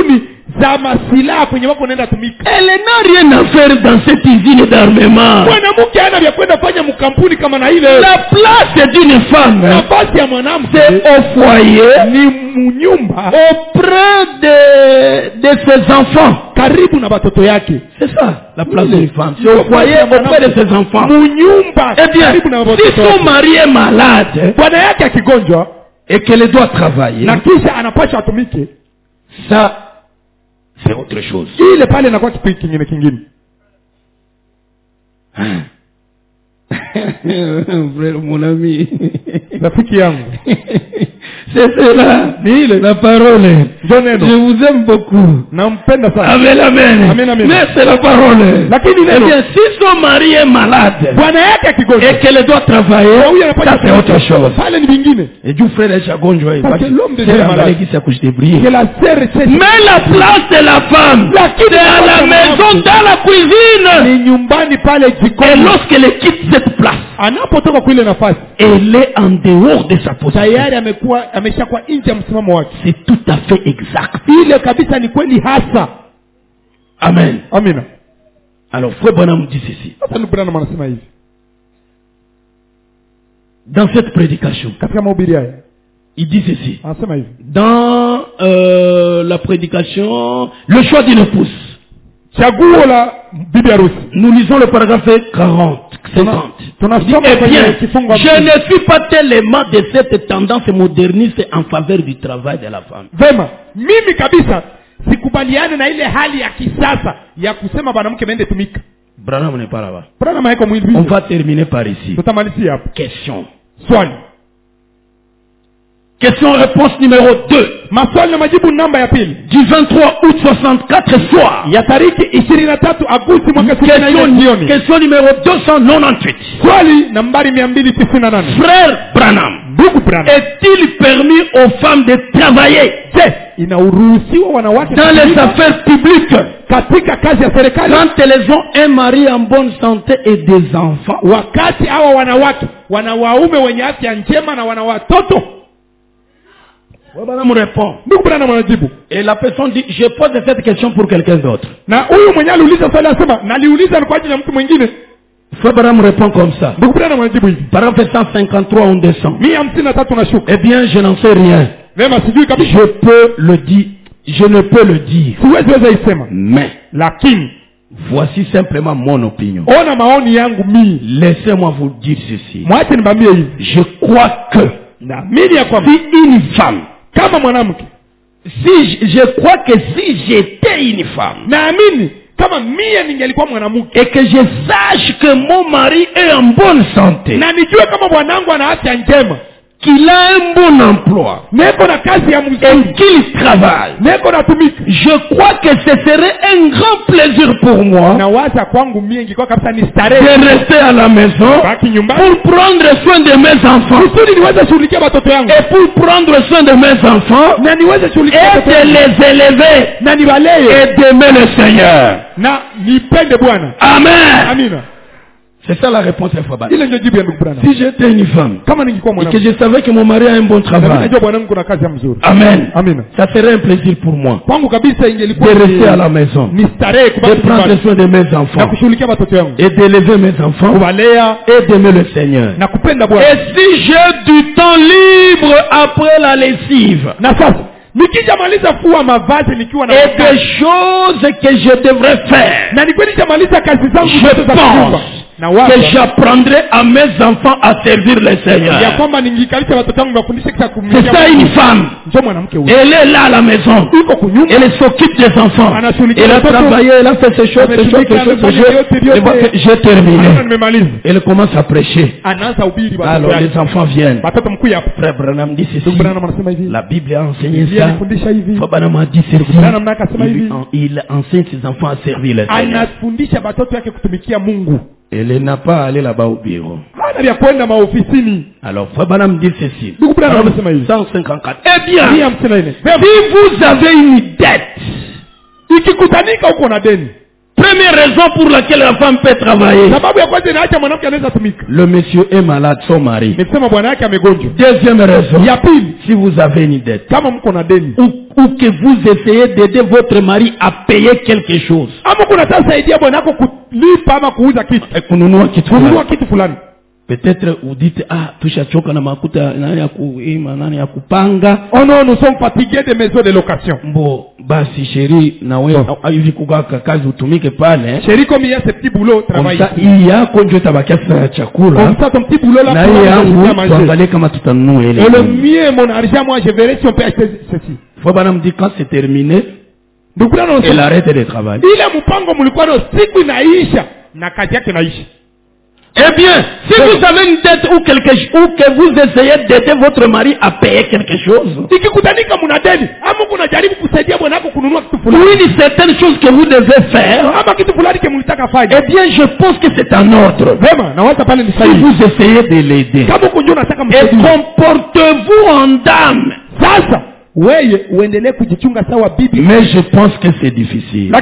za masilaha kwenye wako unaenda tumika. Elle n'a rien à faire dans cette usine d'armement. Mwanamke hana vya kwenda fanya mkampuni kama na ile. La place d'une femme, nafasi ya mwanamke, c'est au foyer, ni mnyumba, auprès de de ses enfants, karibu na watoto yake. C'est ça la place d'une femme, c'est au foyer auprès de ses enfants. Mnyumba, eh bien, si son mari est malade, bwana yake akigonjwa et qu'elle doit travailler, na kisha anapaswa atumike, ça c'est autre chose. Ile pale inakuwa kitu kingine kingine. Frère, mon ami, rafiki yangu, c'est cela, la parole. Je vous aime beaucoup. Nampenda sana. Amen, amen. Amen, amen. Mais c'est la parole. Lakini eh bien, si son mari est malade, bwana yake akigonjwa, et qu'elle doit travailler, ça c'est autre chose. Pale ni vingine. Et du frère est chagonjwa, il va que l'homme de Dieu est malade. Mais la place de la femme, c'est à la maison, dans la cuisine. Ni nyumbani pale jikoni. Et lorsqu'elle quitte cette place, anapotoka kwa ile nafasi, elle est en dehors de sa position. Tayari amekuwa ameshakuwa nje ya msimamo wake. C'est tout à fait exact. Ile kabisa ni kweli hasa. Amen. Amina. Alors frère Branham dit ceci. Sasa ndugu Branham anasema hivi. Dans cette prédication, katika mahubiri haya, il dit ceci. Anasema hivi. Dans euh, la prédication, le choix d'une épouse. Chaguo la bibi harusi. Nous lisons le paragraphe quarante, cinquante. Eh bien, je ne suis pas tellement de cette tendance moderniste en faveur du travail de la femme. Vema, mimi kabisa sikubaliane na ile hali ya kisasa ya kusema mwanamke aende tumika. Branham n'est pas là-bas. Branham haiko mwili. On va terminer par ici. Tutamalizia hapo. Question. Swali. Question-réponse numéro deux. Maswali na majibu namba ya pili. Du vingt-trois août soixante-quatre soir. Ya tariki ishirini na tatu Agosti mwaka sitini na nne jioni. Question numéro deux cent quatre-vingt-dix-huit. Swali nambari mia mbili tisini na nane. Frère Branham, ndugu Branham, est-il permis aux femmes de travailler? Je, inaruhusiwa wanawake dans les affaires publiques, katika kazi ya serikali, quand elles ont un mari en bonne santé et des enfants? Wakati hawa wanawake wana waume wenye afya njema na wana watoto? Branham répond. Ndugu Branham anajibu. Et la personne dit, je pose cette question pour quelqu'un d'autre. Na huyu mwenye aliuliza swali anasema, naliuliza kwa ajili ya mtu mwingine. Frère Branham répond comme ça. Ndugu Branham anajibu hivi. Paragraphe cent cinquante-trois on descend. mia hamsini na tatu nashuka. Eh bien, je n'en sais rien. Vema, sijui kabisa. Je peux le dire. Je ne peux le dire. Siwezi weza isema. Mais, lakini, voici simplement mon opinion. Ona maoni yangu mimi. Laissez-moi vous dire ceci. Mwache nibambie hivi. Je crois que, na mimi ya kwamba, si une femme, kama mwanamke, si je crois que si j'étais une femme, naamini kama mie ningelikuwa mwanamke, et que je sache que mon mari est en bonne santé, na nijue kama bwanangu ana afya njema, qu'il a un bon emploi, neko na kazi ya mzuri, et qu'il travaille, neko na tumika, je crois que ce serait un grand plaisir pour moi na waza kwangu mie ingekuwa kabisa ni starehe de rester à la maison pour prendre soin de mes enfants, kusudi niweze shughulikia watoto yangu, et pour prendre soin de mes enfants, na niweze shughulikia et watoto de les élever, na niwalee, et d'aimer le Seigneur. Na nipende Bwana. Amen. Amina. C'est ça la réponse à Fabana. Ile ndio jibu ya ndugu Branham. Si j'étais une femme, kama ningekuwa et mwanamke, que je savais que mon mari a un bon travail, najua bwanangu kuna kazi mzuri. Amen. Amina. Ça serait un plaisir pour moi kwangu kabisa ingelikuwa de rester à la maison, ni starehe de kubaki prendre soin de mes na enfants, kushughulikia watoto yangu, et d'élever mes enfants, kuwalea, et d'aimer le Seigneur. na kupenda Bwana. Et si j'ai du temps libre après la lessive, na sasa nikijamaliza fua mavazi nikiwa na et des choses que je devrais faire, na nikwenda jamaliza kazi zangu je zote za nyumba, na wapi que j'apprendrai à mes enfants à servir le Seigneur. ya kwamba ningikalisha watoto wangu wafundishe kisha C'est ça une femme. Ndio mwanamke huyo. Elle est là à la maison. Iko kunyumba. Elle s'occupe des enfants. Elle a travaillé, elle a fait ces choses, ces choses, ces choses, ces choses. J'ai terminé. Elle commence à prêcher. Alors les enfants viennent. Frère Branham dit ceci. La Bible a enseigné ça. Frère Branham a dit ceci. Il enseigne ses enfants à servir le Seigneur. Elle n'a pas allé là-bas au bureau. Alors, Frère Branham dit ceci. cent cinquante-quatre. Eh bien, si vous avez une dette Première raison pour laquelle la femme peut travailler. Sababu ya kwanza inaacha mwanamke anaweza tumika. Le monsieur est malade, son mari. Nikisema bwana yake amegonjwa. Deuxième raison. Ya pili, si vous avez une dette. Kama mko na deni. Ou, ou que vous essayez d'aider votre mari à payer quelque chose. Ama kuna tasaidia bwana yako kulipa ama kuuza kitu. Kununua kitu. Kununua kitu fulani. Peut-être vous dites ah tushachoka na makuta nani ya kuima nani ya kupanga. Oh non, nous sommes fatigués des maisons de location. Bon, basi chérie na wewe hivi kugaka kazi utumike pale. Chérie comme il y a ce petit boulot travail. Comme ça il y a konjo tabakia sa chakula. Comme ça ton petit boulot là pour manger. Tuangalie kama tutanunua ile. Et le mieux mon argent moi je verrai si on peut acheter ceci. Faut bana me dire quand c'est terminé. Donc là on arrête de travailler. Ile mpango mlikuwa nao siku inaisha na kazi yake inaisha. Eh bien, si vous avez une dette ou quelque chose, ou que vous essayez d'aider votre mari à payer quelque chose, ou une certaine chose que vous devez faire, eh bien, je pense que c'est un ordre. Si vous essayez de l'aider, et comportez-vous en dame. Mais je pense que c'est difficile.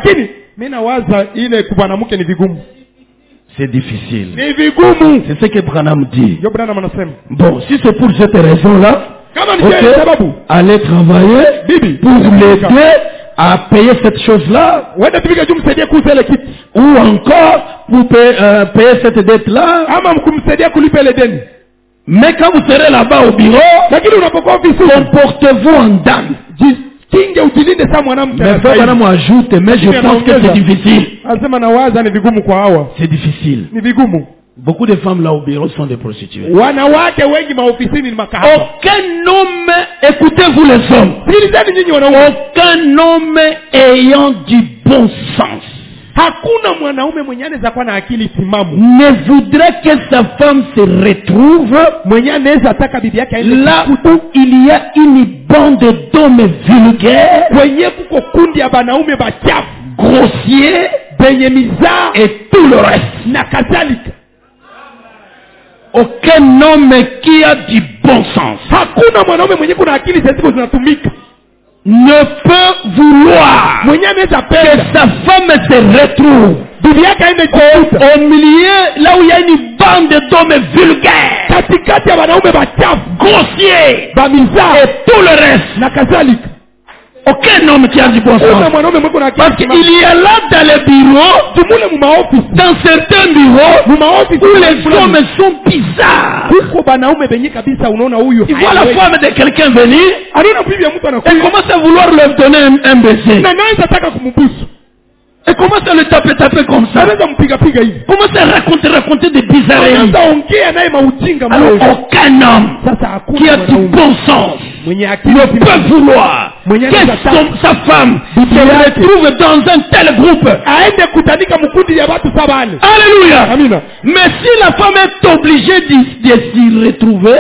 C'est difficile. C'est ce que Branham dit. Bon, si c'est pour cette raison-là, okay, allez travailler pour l'aider à payer cette chose-là. Ou encore pour payer, euh, payer cette dette-là. Mais quand vous serez là-bas au bureau, comportez-vous en dame. Mais Branham ajoute, mais je pense que c'est difficile. C'est difficile. Beaucoup de femmes là au bureau sont des prostituées. Aucun homme, écoutez-vous les hommes, aucun homme ayant du bon sens ne voudrait que sa femme se retrouve là où il y a une bande d'hommes vulgaires, grossiers et tout le reste. Aucun homme qui a du bon sens ne peut vouloir que sa femme se retrouve au, au milieu, là où il y a une bande d'hommes vulgaires, grossiers et tout le reste. Aucun homme qui a du bon sens. Parce qu'il y a là dans les bureaux, dans certains bureaux, où les hommes sont bizarres. Il voit la femme de quelqu'un venir et commence à vouloir leur donner un, un baiser. Et commence à le taper, taper comme ça. Commence à raconter, raconter des bizarreries. Alors aucun homme qui a du bon sens ne peut vouloir que son, sa femme se retrouve dans un tel groupe. Alléluia. Mais si la femme est obligée de, de s'y retrouver,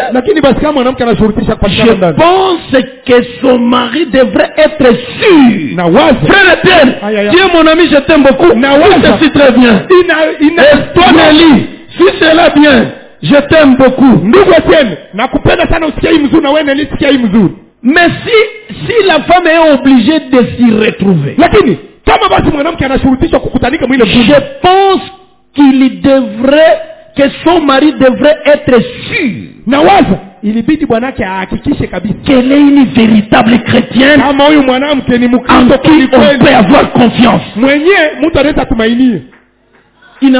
je pense que son mari devrait être sûr. Frère Etienne, Dieu mon ami, je t'aime beaucoup. Je suis très bien. Et toi Nelly, si c'est là bien, je t'aime beaucoup. Mais si, si la femme est obligée de s'y retrouver, je pense qu'il devrait, que son mari devrait être sûr qu'elle est une véritable chrétienne en qui on peut avoir confiance. Il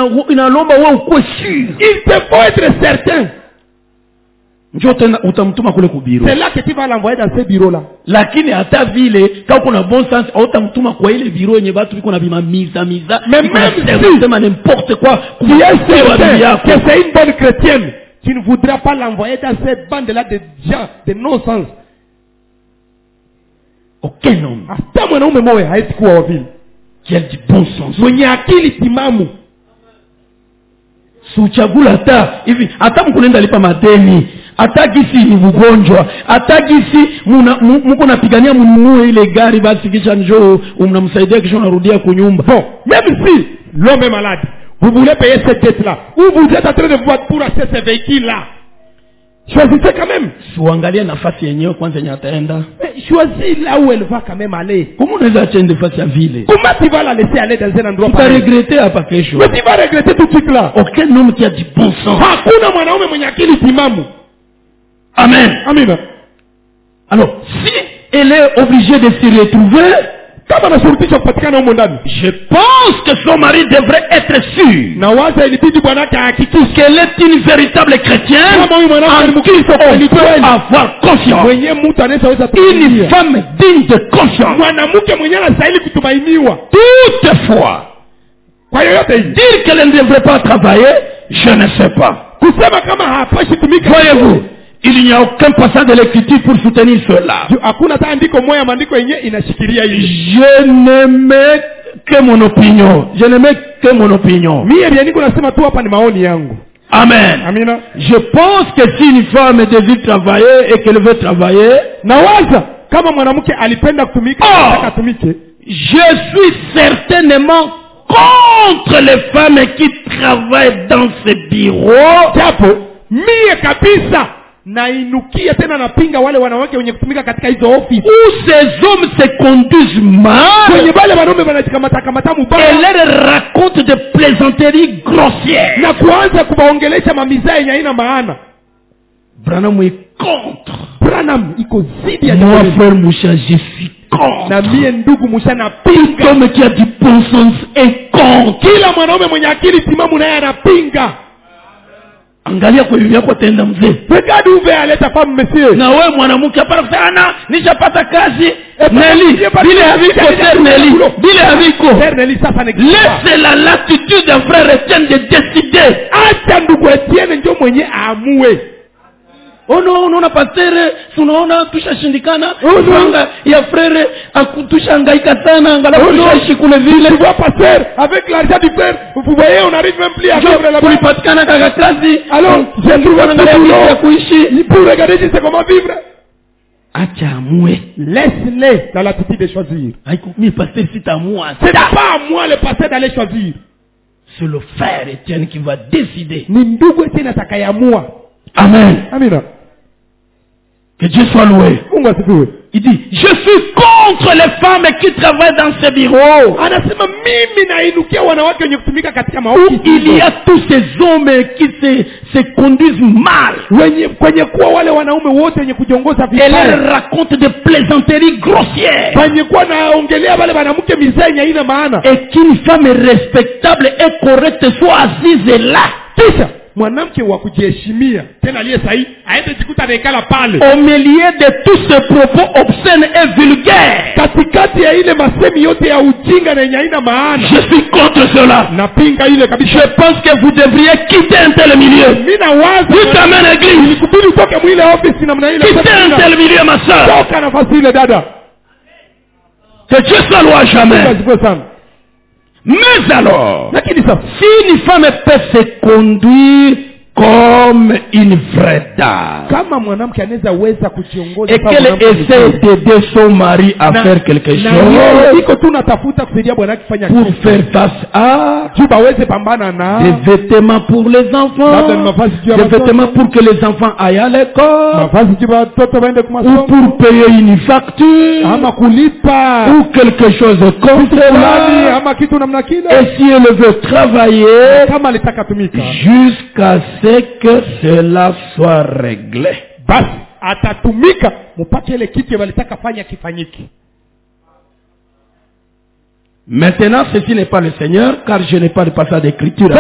te faut être certain. C'est là que tu vas l'envoyer dans ce bureau-là. Lakini hata vile kama kuna bon sens utamtuma kwa ile bureau yenye watu biko na bima miza miza. Mais même si sema n'importe quoi, que c'est une bonne chrétienne, tu ne voudras pas l'envoyer dans cette bande-là de gens de non-sens. Aucun homme. Hata mwanaume mmoja haisi kuwa wavili. Qui a du bon sens. Mwenye akili timamu. Suchagula hata hivi hata mkunenda lipa madeni. Atagisi ni mgonjwa, atagisi mko napigania mnunue ile gari basi kisha njoo mnamsaidia kisha unarudia kunyumba. Bon, même si l'homme est malade, vous voulez payer cette dette là, ou vous êtes en train de voir pour acheter ce véhicule là. choisissez quand même. Uangalie nafasi yenyewe kwanza yenye ataenda. Choisis là où elle va quand même aller. Comment unaweza acha nafasi ya vile? Comment tu vas la laisser aller dans un endroit pareil? Tu vas regretter hapa kesho. Mais tu vas regretter tout de suite là. Aucun homme qui a du bon sens. Hakuna mwanaume mwenye akili timamu. Amen. Amen. Alors, si elle est obligée de se retrouver, je pense que son mari devrait être sûr qu'elle est une véritable chrétienne en qui on peut avoir confiance. Une femme digne de confiance. Toutefois, dire qu'elle ne devrait pas travailler, je ne sais pas. Voyez-vous, il n'y a aucun passage de l'écriture pour soutenir cela. Je n'aimais que mon opinion. Je n'aimais que mon opinion. Amen. Amina. Je pense que si une femme désire travailler et qu'elle veut travailler, oh, je suis certainement contre les femmes qui travaillent dans ces bureaux. Nainukia tena napinga wale wanawake wenye kutumika katika hizo ofisi. Où ces hommes se conduisent mal. Kwenye wale wanaume wanajikamata kamata mubaya. Et leur raconte des plaisanteries grossières. Na kuanza kuwaongelesha mamizaa yenye haina maana. Branham est contre. Branham iko zidi ya moi frère Musha, je suis contre. Na mie ndugu Musha napinga. Tout homme qui a du bon sens est contre. Kila mwanaume mwenye akili timamu naye anapinga. Angalia kwa bibi yako tenda mzee. Regarde où va aller ta femme monsieur. Na wewe mwanamke hapana kusema nishapata kazi. Nelly, bila haviko ser Nelly. Bila haviko. Ser Nelly sasa ni. Laisse la latitude d'un frère Etienne de décider. Acha ndugu Etienne ndio mwenye aamue. Oh non, unaona pastere, tunaona tushashindikana. Franga ya frere akutushangaika sana angalau tushaishi kule vile. Tu vois pasteur, avec l'argent du frère, vous voyez on arrive même plus à vivre là-bas. Kulipatikana kaka kazi. Alors, j'ai trouvé un angalia kuishi. Pour regarder c'est comment vivre. Acha amue. Laisse-les dans l'attitude de choisir. Haiko mimi pasteur sitamua. C'est pas à moi le pasteur d'aller choisir. C'est le frère Etienne qui va décider. Ni ndugu Etienne atakayamua. Amen. Amina. Que Dieu soit loué. Il dit, je suis contre les femmes qui travaillent dans ces bureaux. Il y a tous ces hommes qui se, se conduisent mal. Et leur racontent des plaisanteries grossières. Et qu'une femme respectable et correcte soit assise là. Mwanamke wa kujiheshimia tena aliye sahihi aende jikuta anaikala pale au milieu de tous ces propos obscènes et vulgaires, katikati ya ile masemi yote ya ujinga na yenye haina maana. Je suis contre cela. Napinga ile kabisa. Je pense que vous devriez quitter un tel milieu. Mimi na wazi vous t'amène église nikubidi toke mwile office namna ile. Quitter un tel milieu ma soeur. Toka nafasi ile dada. Que Dieu soit loué jamais. Mais alors, si une femme peut se conduire comme une vraie dame, et qu'elle essaie d'aider son mari à na, faire quelque chose pour faire face à des vêtements pour les enfants, des vêtements pour que les enfants aillent à l'école, ou pour payer une facture, ou quelque chose comme cela. Et si elle veut travailler jusqu'à ce que cela soit réglé, basi atatumika mpaka ile kitu walitaka fanya kifanyike. Maintenant, ceci n'est pas le Seigneur, car je n'ai pas de passage d'écriture.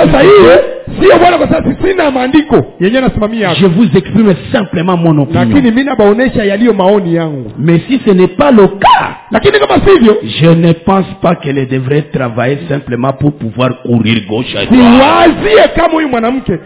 Je vous exprime simplement mon opinion. Mais si ce n'est pas le cas, je ne pense pas qu'elle devrait travailler simplement pour pouvoir courir gauche à droite.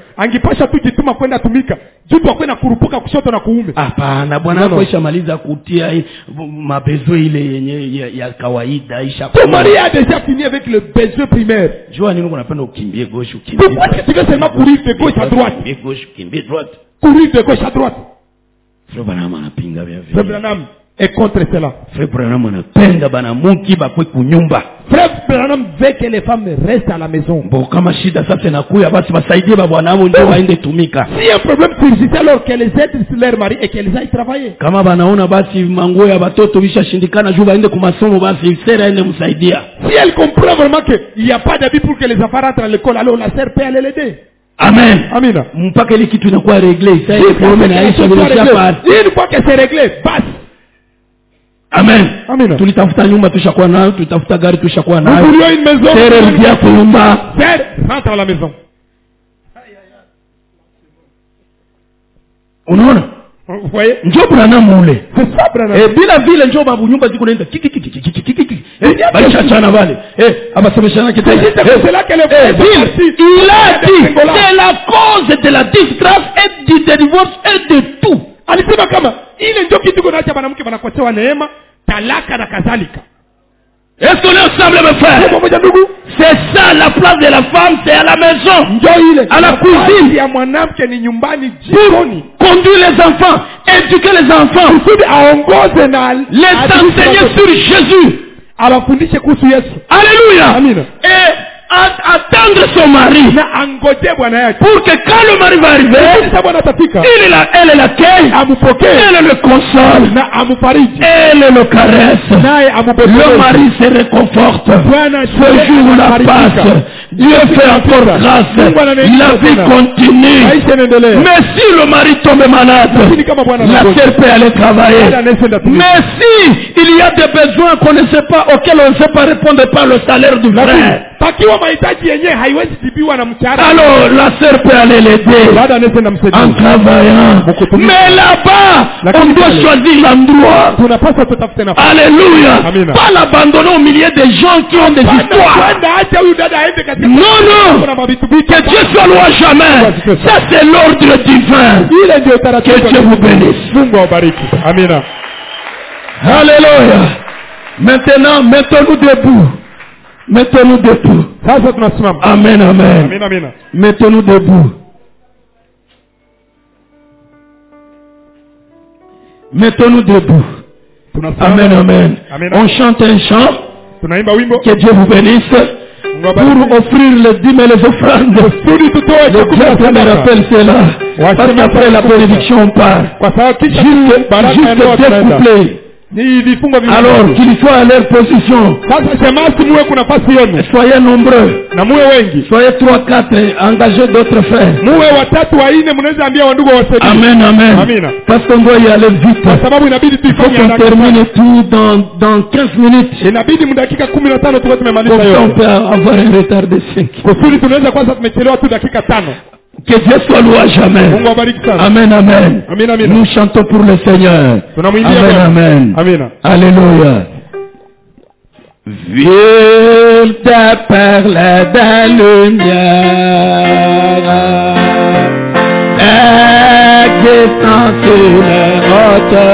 Hapana, bwana wako ishamaliza kutia mabezo ile yenye ya kawaida isha. Déjà fini avec le besoin primaire. Pourquoi est-ce que tu veux seulement courir de gauche à droite? Gauche, droite. Courir de gauche à droite. Frère Branham, est contre cela. Frère Branham anapenda banamuki bakwe kunyumba. Frère Branham veut que les femmes restent à la maison. Bo kama shida sasa inakuya basi basaidie babwana wao ndio waende tumika. Si un problème surgit alors qu'elles aident leur mari et qu'elles aillent travailler. Kama banaona basi manguo ya batoto bishashindikana juu baende kumasomo basi sera ende msaidia. Si elle comprend vraiment que il y a pas d'habit pour que les enfants rentrent à l'école, alors la sœur peut aller l'aider. Amen. Amina. Mpaka ile kitu inakuwa réglé. Sasa ile problème inaisha bila shaka. Une fois que c'est réglé, basi. Amen. Amina. Tulitafuta nyumba tushakuwa nayo, tulitafuta gari tushakuwa nayo. Nous voulions une maison. Sera rudia kunyumba. Sœur, rentre à la maison. Unaona? Vous voyez? Njoo Branham ule. C'est ça Branham. Eh bila vile njoo babu nyumba ziko naenda kiki kiki kiki kiki kiki. Eh baisha chana vale. Eh abasemeshana kitendo. C'est là que le eh vile il a dit c'est la cause de la distress et du divorce et de tout. Alisema kama ile ndio kitu kinaacha mwanamke wanakosewa neema, talaka na kadhalika. Est-ce qu'on est ensemble mes frères? C'est ça la place de la femme, c'est à la maison. Njoo ile à la cuisine ya mwanamke ni nyumbani jikoni. Conduire les enfants, éduquer les enfants, kusudi aongoze na les enseigner sur Jésus. Awafundishe kuhusu Yesu. Alléluia. Amina. Et attendre son mari na angoje bwana yake pour que quand le mari va arriver il est là, elle est l'accueille, elle le console na amufariji, elle le caresse, le mari se réconforte, ce jour-là passe, Dieu fait encore grâce, la vie continue. Mais si le mari tombe malade, la sœur peut aller travailler. Mais si il y a des besoins qu'on ne sait pas, auxquels on ne sait pas répondre par le salaire du frère, alors la sœur peut aller l'aider en travaillant. Mais là-bas, on doit choisir l'endroit. Alléluia. Pas l'abandonner au milieu des gens qui ont des histoires. Non, non. Que Dieu soit loin jamais. Ça c'est l'ordre divin. Que Dieu vous bénisse. Amen. Alléluia. Maintenant, mettons-nous debout. Mettons-nous debout. Amen, amen. Amen, amen. Mettons-nous debout. Mettons-nous debout. Amen, amen. Amen. On chante un chant. Que Dieu vous bénisse. Pour offrir les dîmes et les offrandes. Le diable me rappelle cela. Parce qu'après la bénédiction on part. Juste, juste deux couplets. Alors qu'il soit à leur position. Soyez nombreux. Soyez trois, quatre, engagez d'autres frères. Amen, amen. Parce qu'on doit y aller vite. Il faut qu'on termine tout dans, dans quinze minutes. Comme ça on peut avoir un retard de cinq. Que Dieu soit loué jamais. Amen, amen. Amen, amen. Nous chantons pour le Seigneur. Amen, amen. Amen. Alléluia. Ville ta perle de lumière, existant sur les hauteurs,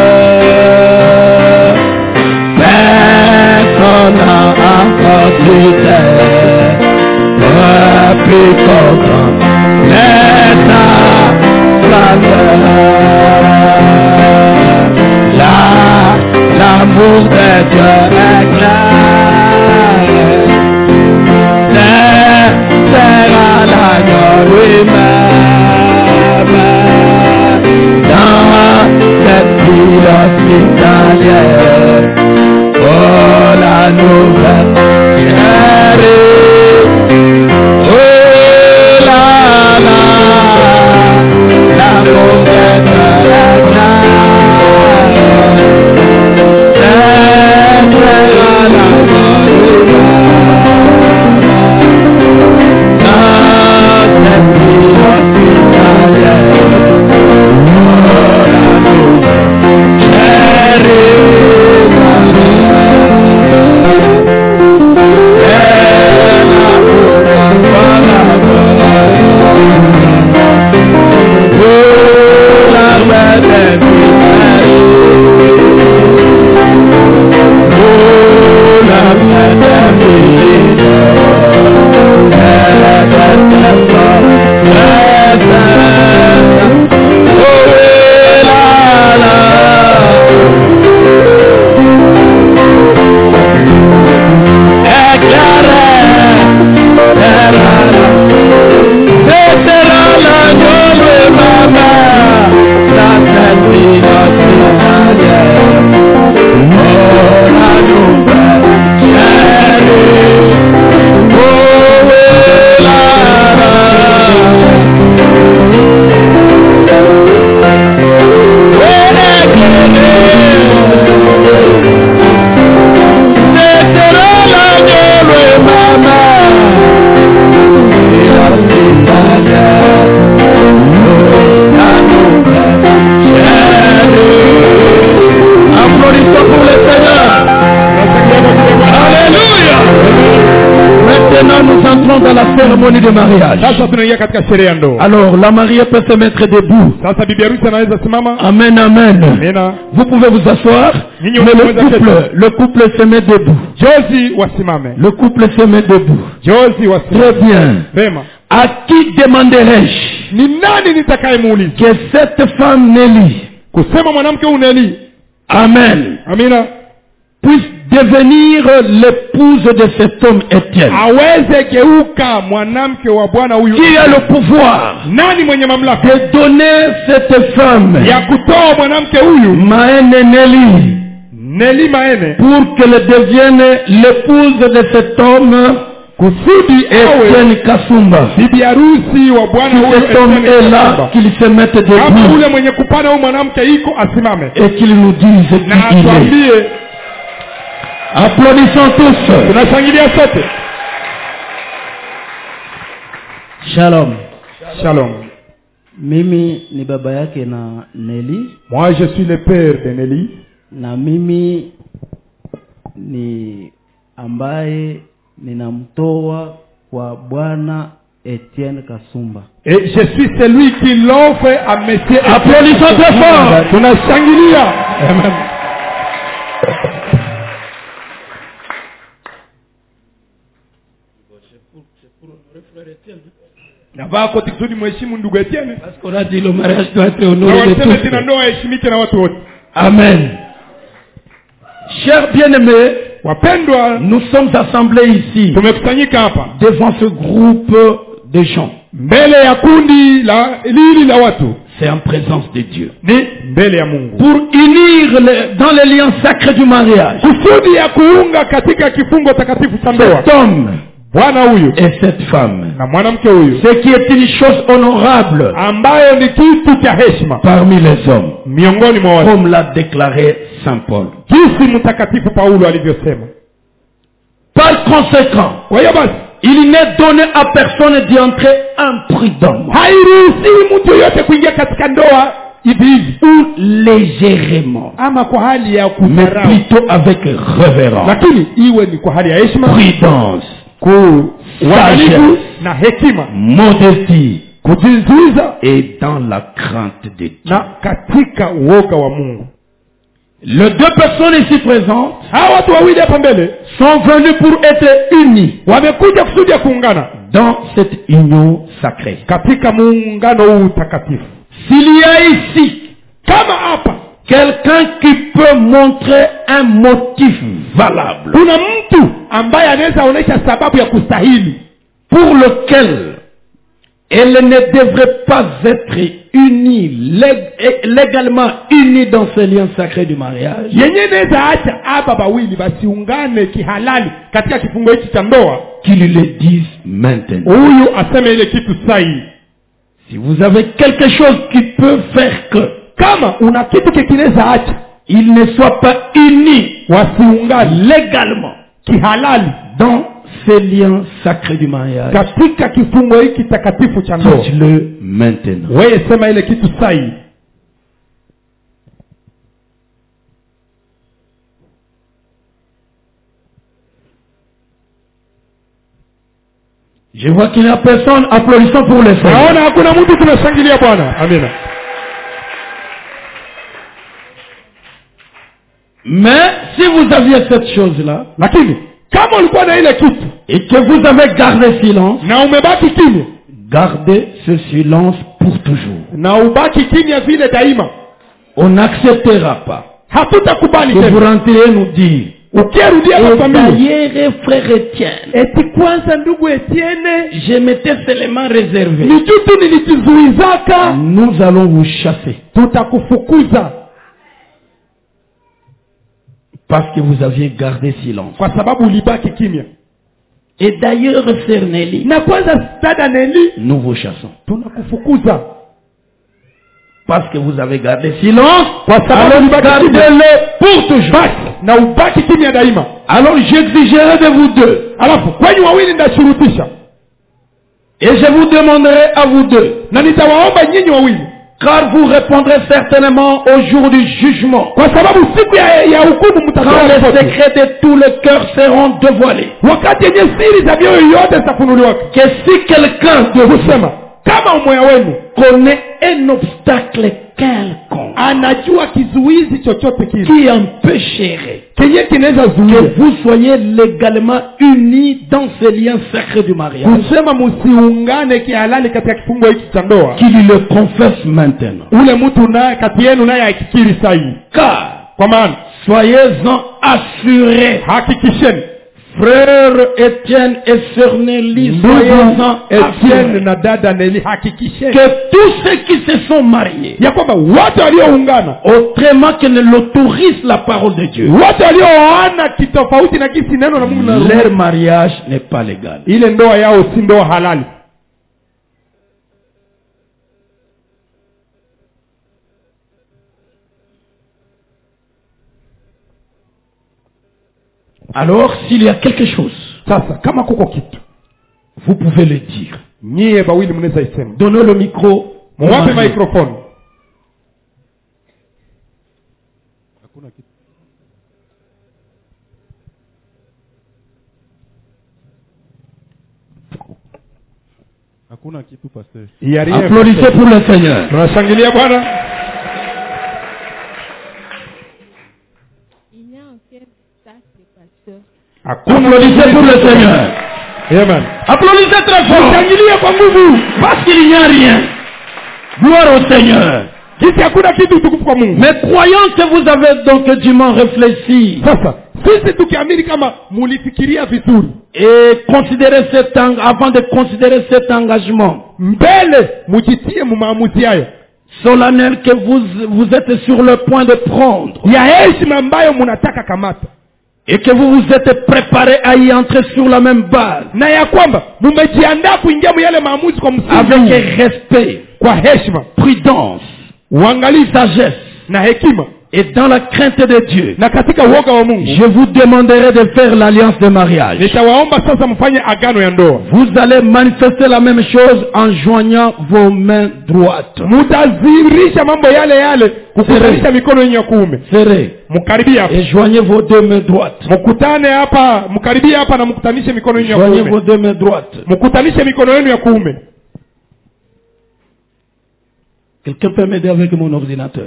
personne n'a encore vu terre, plus comprendre. Là, l'amour de Dieu est clair. C'est à l'agneau lui-même. Dans cette ville hospitalière, oh la nouvelle chérie. Oh la la, l'amour de Dieu est clair. Yeah. entrons dans la cérémonie de mariage. Sasa tunaingia katika sherehe ya ndoa. Alors la mariée peut se mettre debout. Sasa bibi harusi anaweza simama. Amen, amen. Amina. Vous pouvez vous asseoir. Mais le couple, le couple se met debout. Jozi wasimame. Le couple se met debout. Jozi wasimame. Très bien. Vema. À qui demanderai-je ni nani nitakayemuuliza que cette femme Nelly, kusema mwanamke huyu Nelly, amen, amina, puisse devenir l'épouse de cet homme Étienne, aweze geuka mwanamke wa bwana huyu. Qui a le pouvoir nani mwenye mamlaka de donner cette femme ya kutoa mwanamke huyu Maene Nelly, Nelly Maene, pour qu'elle devienne l'épouse de cet homme kusudi Etienne Kasumba, bibi harusi wa bwana huyu. Cet homme est là, qu'il se mette debout, kama ule mwenye kupana huyu mwanamke iko asimame et qu'il nous dise qui il est. Applaudissons tous. Tunashangilia sote. Shalom. Shalom. Mimi ni baba yake na Nelly. Moi je suis le père de Nelly. Na mimi ni ambaye ninamtoa kwa bwana Etienne Kasumba. Et je suis celui qui l'offre à monsieur. Applaudissons très fort. Tunashangilia. Amen. Navaa koti kusudi mheshimu ndugu Etienne. Parce qu'on a dit le mariage doit être honoré de tous. Tena ndoa heshimike na watu wote. Amen. Chers bien-aimés, wapendwa, nous sommes assemblés ici tumekusanyika hapa devant ce groupe de gens. Mbele ya kundi la lili la watu. C'est en présence de Dieu. Ni mbele ya Mungu. Pour unir le, dans les liens sacrés du mariage. Kusudi ya kuunga katika kifungo takatifu cha ndoa. Cet homme bwana huyu et cette femme, na mwanamke huyu, ce qui est une chose honorable, ambayo ni kitu cha heshima parmi les hommes, miongoni mwa watu, comme l'a déclaré Saint Paul. Jinsi mtakatifu Paulo alivyosema. Par conséquent, kwa hiyo basi, il n'est donné à personne d'y entrer imprudemment. Hairuhusiwi mtu yote kuingia katika ndoa hivi hivi, ou légèrement, ama kwa hali ya mais kudharau, plutôt avec révérence, lakini iwe ni kwa hali ya heshima, prudence, uangalifu na hekima, modestie, kujizuiza, et dans la crainte de Dieu. na katika uoga wa Mungu. Les deux personnes ici présentes hawa watu wawili hapa mbele sont venus pour être unis, wamekuja kusudi ya kuungana dans cette union sacrée. katika muungano huu takatifu. S'il y a ici kama hapa quelqu'un qui peut montrer un motif valable, kuna mtu ambaye anaweza onyesha sababu ya kustahili pour lequel elle ne devrait pas être unie, lég- légalement unie dans ce lien sacré du mariage, yenye neza acha hapa bawili basiungane kihalali katika kifungo hiki cha ndoa, qu'il le dise maintenant. huyu aseme ile kitu sahihi. Si vous avez quelque chose qui peut faire que, kama una kitu kinaweza acha il ne soit pas uni wasiungane légalement kihalali dans ces liens sacrés du mariage, katika kifungo hiki takatifu cha ndoa, dites-le maintenant. wewe sema ile kitu sahihi. Je vois qu'il n'y a personne. Applaudissons pour les frères. Naona hakuna mtu, tunashangilia Bwana. Amina. Mais si vous aviez cette chose-là, lakini kama ulikuwa na ile kitu et que vous avez gardé silence, na umebaki kimya, gardez ce silence pour toujours. na ubaki kimya vile daima, On n'acceptera pas hatutakubali que vous tena rentriez nous dire, ukirudia kwa et familia d'ailleurs, frère Etienne, eti kwanza ndugu Etienne, je m'étais seulement réservé. ni kitu nilijizuizaka, Nous allons vous chasser tutakufukuza parce que vous aviez gardé silence. kwa sababu ulibaki kimya. Et d'ailleurs, sœur Nelly, Na kwanza dada Nelly, nous vous chassons tunakufukuza parce que vous avez gardé silence. kwa sababu Alors ulibaki kimya. gardez-le pour toujours. Basi na ubaki kimya daima. Alors j'exigerai de vous deux, Alafu kwenye wawili ndashurutisha, et je vous demanderai à vous deux, na nitawaomba nyinyi wawili, Car vous répondrez certainement au jour du jugement. Kwa sababu siku ya, ya hukumu Quand mtatoa les ripoti. secrets de tout le cœur seront dévoilés. Wakati yenye siri za mioyo yote zitafunuliwa. Que si quelqu'un de vous Kusema kama umoja wenu connaît un obstacle quelconque anajua kizuizi chochote kile qui empêcherait kenye kinaweza que zuia vous soyez légalement unis dans ce lien sacré du mariage, kusema msiungane kihalali katika kifungo hiki cha ndoa, qu'il le confesse maintenant. ule mtu naye kati yenu naye akikiri sahihi. Car Kwa maana soyez-en assurés, hakikisheni frère Étienne et sœur Nelly, ndugu soyez-en Etienne assurés na dada Neli, hakikisheni que tous ceux qui se sont mariés, ya kwamba wote walioungana, autrement que ne l'autorise la parole de Dieu, wote walioana kitofauti na kisi neno la Mungu na leur mariage n'est pas légal. ile ndoa yao si ndoa halali. Alors, s'il y a quelque chose, Sasa kama kuko kitu vous pouvez le dire. nyie bawili mnaweza isema. Donnez le micro. au Mwape mari. microphone. Hakuna kitu. Hakuna kitu pastor. Il y a rien. Applaudissez pour le Seigneur. Tunashangilia Bwana. Il n'y a aucun obstacle, pasteur. Hakuna Applaudissez pour le Seigneur. Amen. Applaudissez très fort. Shangilia kwa nguvu. Parce qu'il n'y a rien. Gloire au Seigneur. Jinsi hakuna kitu tukufu kwa Mungu. Mais croyant que vous avez donc dûment réfléchi Sasa sisi tukiamini kama mulifikiria vizuri et considérer cet en- avant de considérer cet engagement mbele mujitie mu maamuzi hayo solennel que vous, vous êtes sur le point de prendre ya heshima ambayo munataka kamata, et que vous vous êtes préparé à y entrer sur la même base na ya kwamba mumejiandaa kuingia mu yale maamuzi kwa avec msingi respect, kwa heshima, prudence, uangalifu sagesse na hekima et dans la crainte de Dieu. na katika uoga wa Mungu, Je vous demanderai de faire l'alliance de mariage. nitawaomba sasa mfanye agano ya ndoa. Vous allez manifester la même chose en joignant vos mains droites. Mutazirisha mambo yale yale kukutanisha mikono yenu ya kuume. Serrez Mkaribia hapa. et joignez vos deux mains droites. Mkutane hapa, mkaribia hapa na mkutanishe mikono yenu ya Joignez vos kuume. deux mains droites. Mkutanishe mikono yenu ya kuume. Quelqu'un peut m'aider avec mon ordinateur?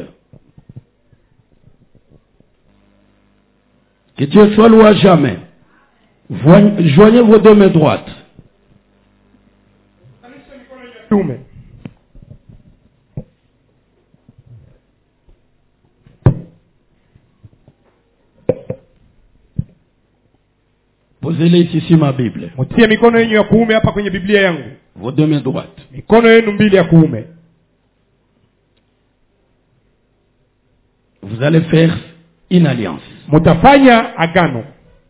Que Dieu soit loué à jamais. Voignez- Joignez vos deux mains droites. Kuume. Posez-les ici sur ma Bible. Mtie mikono yenu ya kuume hapa kwenye Biblia yangu. Vos deux mains droites. Mikono yenu mbili ya kuume. Vous allez faire une alliance. Mutafanya agano.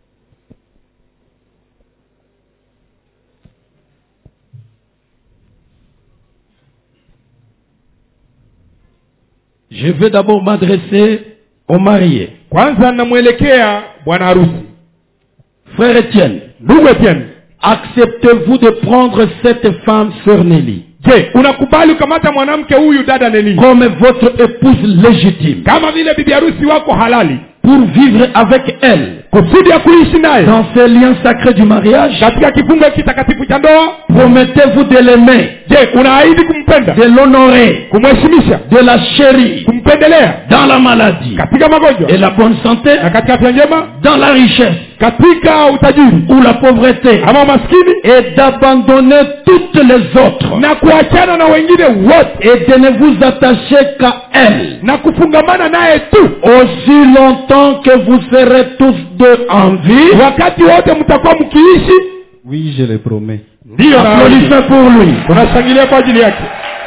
Je vais d'abord m'adresser aux mariés. Kwanza namwelekea bwana harusi. Frère Étienne, Ndugu Etienne, acceptez-vous de prendre cette femme, sœur Nelly, je, unakubali ukamata mwanamke huyu dada Neli comme votre épouse légitime kama vile bibi harusi wako halali pour vivre avec elle kusudi ya kuishi naye dans ce lien sacré du mariage? katika kifungo kitakatifu cha ndoa? Promettez-vous de l'aimer, Je, unaahidi kumpenda, de l'honorer, kumheshimisha, de la chérir kumpendelea dans la maladie katika magonjwa et la bonne santé, na katika afya njema, dans la richesse katika utajiri ou la pauvreté, ama umaskini, et d'abandonner toutes les autres na kuachana na wengine wote et de ne vous attacher qu'à elle, na kufungamana naye tu, aussi longtemps que vous serez tous deux en vie. wakati wote mtakuwa mkiishi. Oui, je le promets. Ndiyo, Applaudissez pour lui. tunashangilia kwa ajili yake.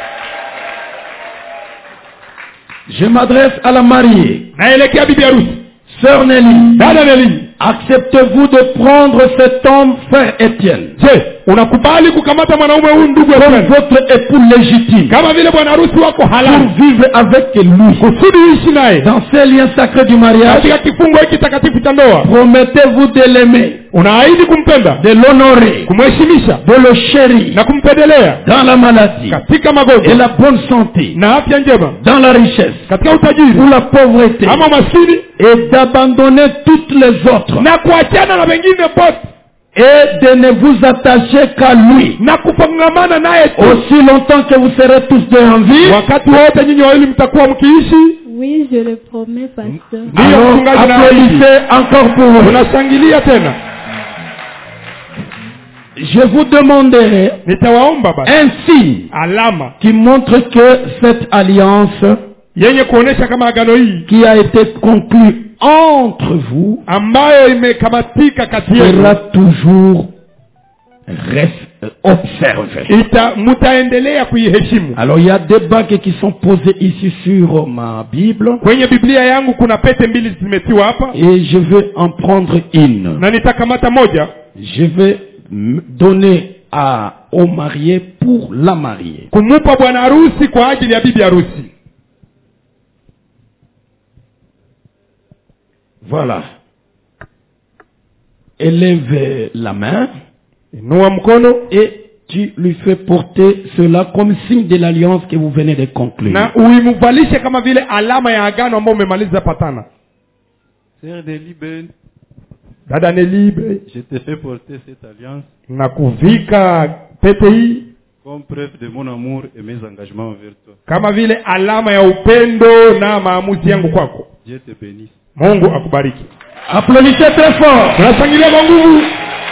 Je m'adresse à la mariée, Naelekea bibi harusi, sœur Nelly. dada Neli, Acceptez-vous de prendre cet homme, frère Étienne, je, unakubali kukamata mwanaume huyu ndugu comme Etienne votre époux légitime kama vile bwana harusi wako pour halali vivre avec lui kusudi uishi naye dans ce lien sacré du mariage? katika kifungo hiki takatifu cha ndoa? Promettez-vous de l'aimer, unaahidi kumpenda, de l'honorer, kumheshimisha, de le chérir, na kumpendelea dans la maladie, katika magonjwa, et la bonne santé, na afya njema, dans la richesse, katika utajiri ou la pauvreté, ama maskini, et d'abandonner toutes les autres, na kuachana na wengine wote, et de ne vous attacher qu'à lui, na kufungamana naye tu, aussi longtemps que vous serez tous deux en vie. wakati wote nyinyi wawili mtakuwa mkiishi. Oui, je le promets, pasteur. Alors, applaudissez encore pour vous. Tunashangilia tena. Je vous demanderai Nitawaomba basi un signe alama qui montre que cette alliance yenye kuonesha kama agano hii qui a été conclue entre vous ambayo imekamatika kati sera yenu toujours res- observée. ita mtaendelea kuiheshimu. Alors il y a des bagues qui sont posées ici sur ma Bible Kwenye Biblia yangu kuna pete mbili zimetiwa hapa, et je vais en prendre une. na nitakamata moja, Je vais m- donner à, au marié pour la mariée. kumupa bwana harusi kwa ajili ya bibi harusi. Voilà. Élève la main Inua mkono et tu lui fais porter cela comme signe de l'alliance que vous venez de conclure. na uimuvalishe kama vile alama ya agano ambayo umemaliza patana. Sœur de Libe, Dada Nelibe, je te fais porter cette alliance na kuvika pete hii comme preuve de mon amour et mes engagements envers toi. kama vile alama ya upendo na maamuzi yangu kwako. Dieu te bénisse. Mungu akubariki. Applaudissez très fort. Tunashangilia kwa nguvu.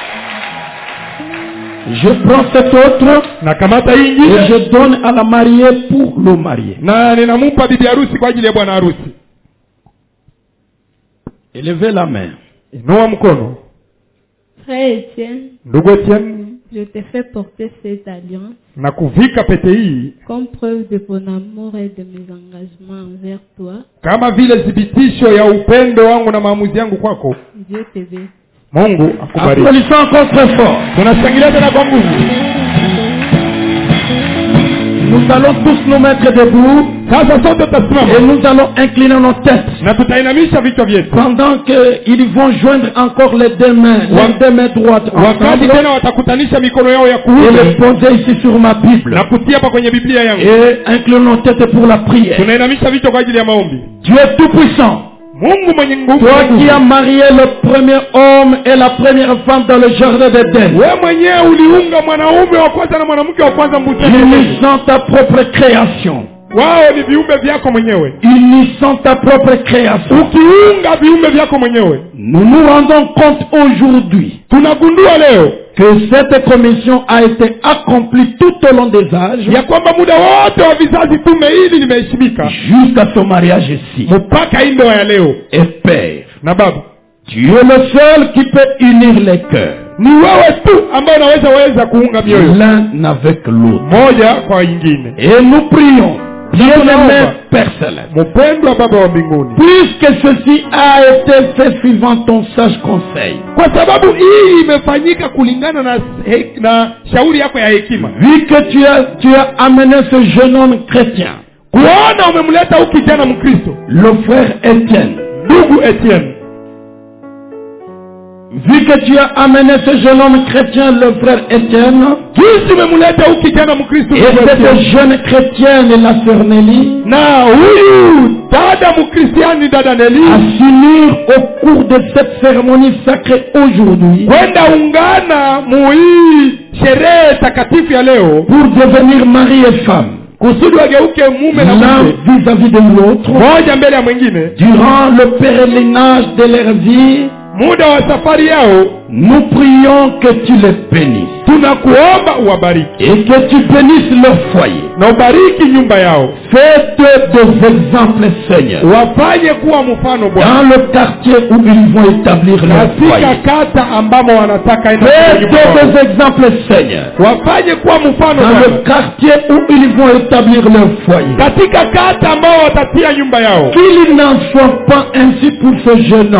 Je prends cette autre Na kamata hii et ingine je donne à la mariée pour le marié. na ninamupa bibi harusi kwa ajili ya bwana harusi. Élevez la main. Inua mkono. Frère Étienne, Ndugu Etienne, je te fais porter cette alliance na kuvika pete hii comme preuve de mon amour et de mes engagements envers toi. kama vile thibitisho ya upendo wangu na maamuzi yangu kwako. Dieu te bénisse. Mungu akubariki. Applaudissons encore très fort. Tunashangilia tena kwa nguvu. Nous allons tous nous mettre debout Sasa sote et tutasimama nous allons incliner nos têtes. na tutainamisha vichwa vyetu. Pendant qu'ils vont joindre encore les deux mains, les deux mains droites Wakati ensemble, tena watakutanisha mikono yao ya et les kuume poser ici sur ma Bible. na kutia hapa kwenye Biblia yangu. Et inclinons nos têtes pour la prière. Tunainamisha vichwa kwa ajili ya maombi. Dieu tout-puissant, Mungu mwenye nguvu, toi qui as marié le premier homme et la première femme dans le jardin d'Éden, wewe mwenyewe uliunga mwanaume wa kwanza na mwanamke wa kwanza mbustani. unissant ta propre création, Wao ni viumbe vyako mwenyewe. unissant ta propre création, Ukiunga viumbe vyako mwenyewe, nous nous rendons compte aujourd'hui tunagundua leo que cette commission a été accomplie tout au long des âges ya kwamba muda wote wa vizazi tume hili limeheshimika jusqu'à ce mariage ici. mpaka hii ndoa ya leo. Et Père, Na Baba, tu es le seul qui peut unir les cœurs ni wewe tu ambaye unaweza weza kuunga mioyo l'un avec l'autre. moja kwa ingine. Et nous prions, bien-aimé Père Céleste, Mpendwa Baba wa mbinguni, puisque ceci a été fait suivant ton sage conseil, kwa sababu hii imefanyika kulingana na, he, na shauri yako ya hekima, vu que tu as, tu as amené ce jeune homme chrétien, kuona umemleta huyu kijana Mkristo, le frère Étienne, ndugu Etienne, vu que tu as amené ce jeune homme chrétien, le frère Étienne, jinsi umemleta huyu kijana Mkristo et cette jeune chrétienne, la sœur Nelly, na huyu dada Mkristiani dada Neli, à s'unir au cours de cette cérémonie sacrée aujourd'hui kwenda ungana muhii sherehe takatifu ya leo pour devenir mari et femme, kusudi wageuke mume na l'un mke vis-à-vis de l'autre, moja mbele ya mwingine. durant le pèlerinage de leur vie. Muda wa safari yao, Nous prions que tu les bénisses tunakuomba uwabariki et que tu bénisses leur foyer. na ubariki nyumba yao, Fais-de des exemples, Seigneur, wafanye kuwa mfano Bwana dans le quartier où ils vont établir leur katika foyer. kata ambamo wanataka enda kwenye Fais-de nyumba yao. des exemples, Seigneur, Wafanye kuwa mfano dans le Bwana quartier où ils vont établir leur foyer. katika kata ambao watatia nyumba yao, Qu'il n'en soit pas ainsi pour ce jeune homme.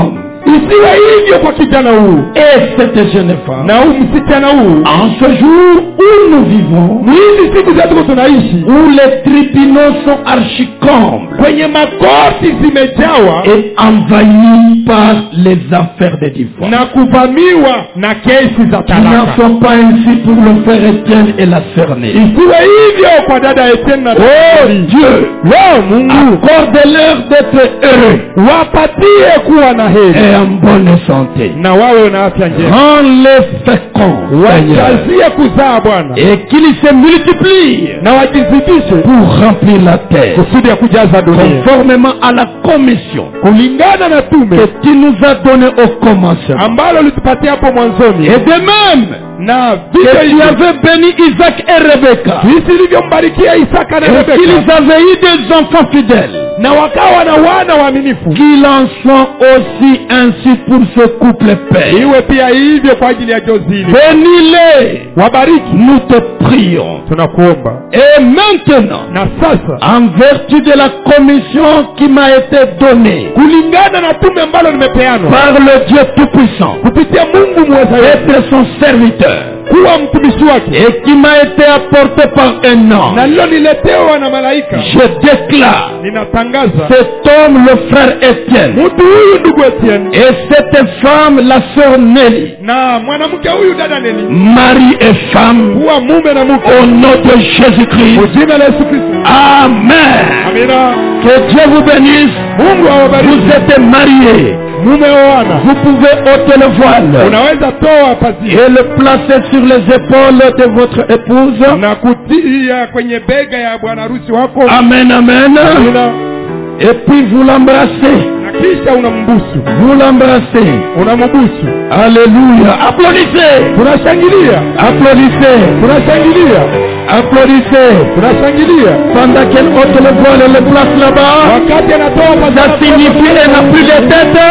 isiwe hivyo kwa kijana huyu et cette jeune femme. na huyu msichana huyu. En ce jour où nous vivons, Hizi siku zetu tunaishi où les tribunaux sont archi-combles kwenye makorti zimejawa et envahis par les affaires de divorce. na kuvamiwa na kesi za Qu'il n'en talaka. soit pas ainsi pour le frère Étienne et la sœur Nelly. Isiwe hivyo kwa dada Etienne na Oh Dieu, Leo Mungu accorde-leur d'être heureux wapatie kuwa na heri et en bonne santé. na wawe na afya njema. Rends-les féconds, Seigneur, Wajazie kuzaa Bwana et qu'ils se multiplient na wajizidishe pour remplir la terre, kusudi ya kujaza dunia conformément à la commission kulingana na tume que tu nous as donnée au commencement. ambalo ulitupatia hapo mwanzoni. Et de même Na que vivyo tu hivyo avais béni Isaac et Rebecca, jinsi ilivyombarikia Isaka na et Rebeka qu'ils avaient eu des enfants fidèles, na wakawa na wana waaminifu, qu'il en soit aussi ainsi pour ce couple père. iwe pia hivyo kwa ajili ya Jozili. Bénis-les, Wabariki, nous te prions. tunakuomba. Et maintenant, Na sasa en vertu de la commission qui m'a été donnée kulingana na tume ambalo limepeanwa par le Dieu Tout-Puissant, kupitia Mungu mweza yote être son serviteur, kuwa mtumishi wake et qui m'a été apporté par un na ange, liloniletewa na malaika, je déclare ninatangaza cet homme, le frère Étienne, mtu huyu ndugu Etienne et cette femme, la sœur Nelly, na mwanamke huyu dada Neli mari et femme, kuwa mume na mke au nom de Jésus-Christ. kwa jina la Yesu Kristo. Amen. Amina. Que Dieu vous bénisse. Mungu awabariki. Vous êtes mariés. Mumeoana, Vous pouvez ôter le voile unaweza toa pazia et le placer sur les épaules de votre épouse. na kutia kwenye bega ya bwana harusi wako. Amen, amen. Amina. Et puis vous l'embrassez. Na kisha unambusu, Vous l'embrassez. unambusu. Alléluia. Applaudissez. Tunashangilia, Applaudissez. tunashangilia, Applaudissez. tunashangilia. Pendant qu'elle ôte le voile et le place là-bas, Wakati anatoa ça pazia, signifie qu'elle n'a plus de tête.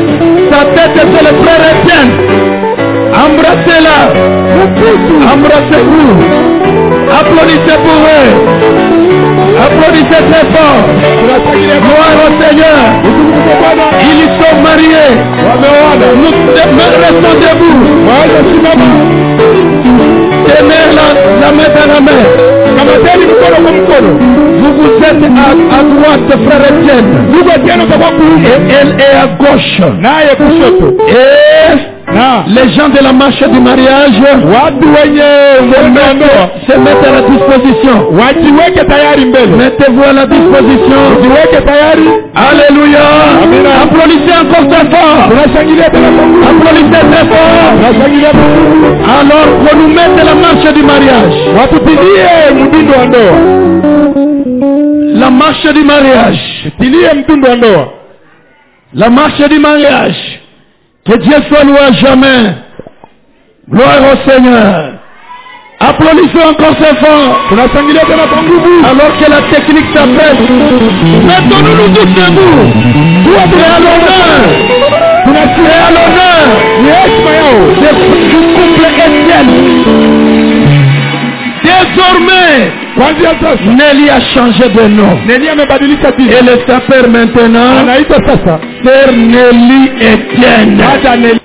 Sa tête, c'est le frère Étienne. Embrassez-la. Embrassez-vous. Applaudissez pour eux. Applaudissez très fort. tunashangilia. Gloire au Seigneur. Utukufu kwa Bwana. Ils sont mariés. Wameoana. Nous de- restons debout. Waweza simama. Tenez la, la main dans la main. Kamateni mkono kwa mkono. Vous vous êtes à, à droite, frère Étienne. Ndugu Etienne utakuwa kuume, Et elle est à gauche. naye kushoto. Et Na les gens de la marche du mariage watu wenye ngome ya ndoa se mettent à la disposition. wajiweke tayari mbele. Mettez-vous à la disposition. Jiweke tayari. Alléluia. Amina. Applaudissez encore très fort. Tunashangilia tena kwa nguvu. Applaudissez très fort. Tunashangilia kwa nguvu. Alors qu'on nous mette la marche du mariage. Watupigie mdundo wa ndoa. La marche du mariage. Tilie mdundo wa ndoa. La marche du mariage. Que Dieu soit loué à jamais. Gloire au Seigneur. Applaudissez encore très fort. Tunashangilia tena kwa nguvu. Alors que la technique s'appelle. Mettons-nous tous debout. Tout est à l'honneur. Tunashiria à l'honneur. Ni heshima yao. Du couple Étienne. Désormais, Kuanzia sasa Nelly a changé de nom. Neli amebadilisha jina. Elle s'appelle maintenant Anaitwa sasa Sœur Nelly Étienne. Dada Neli.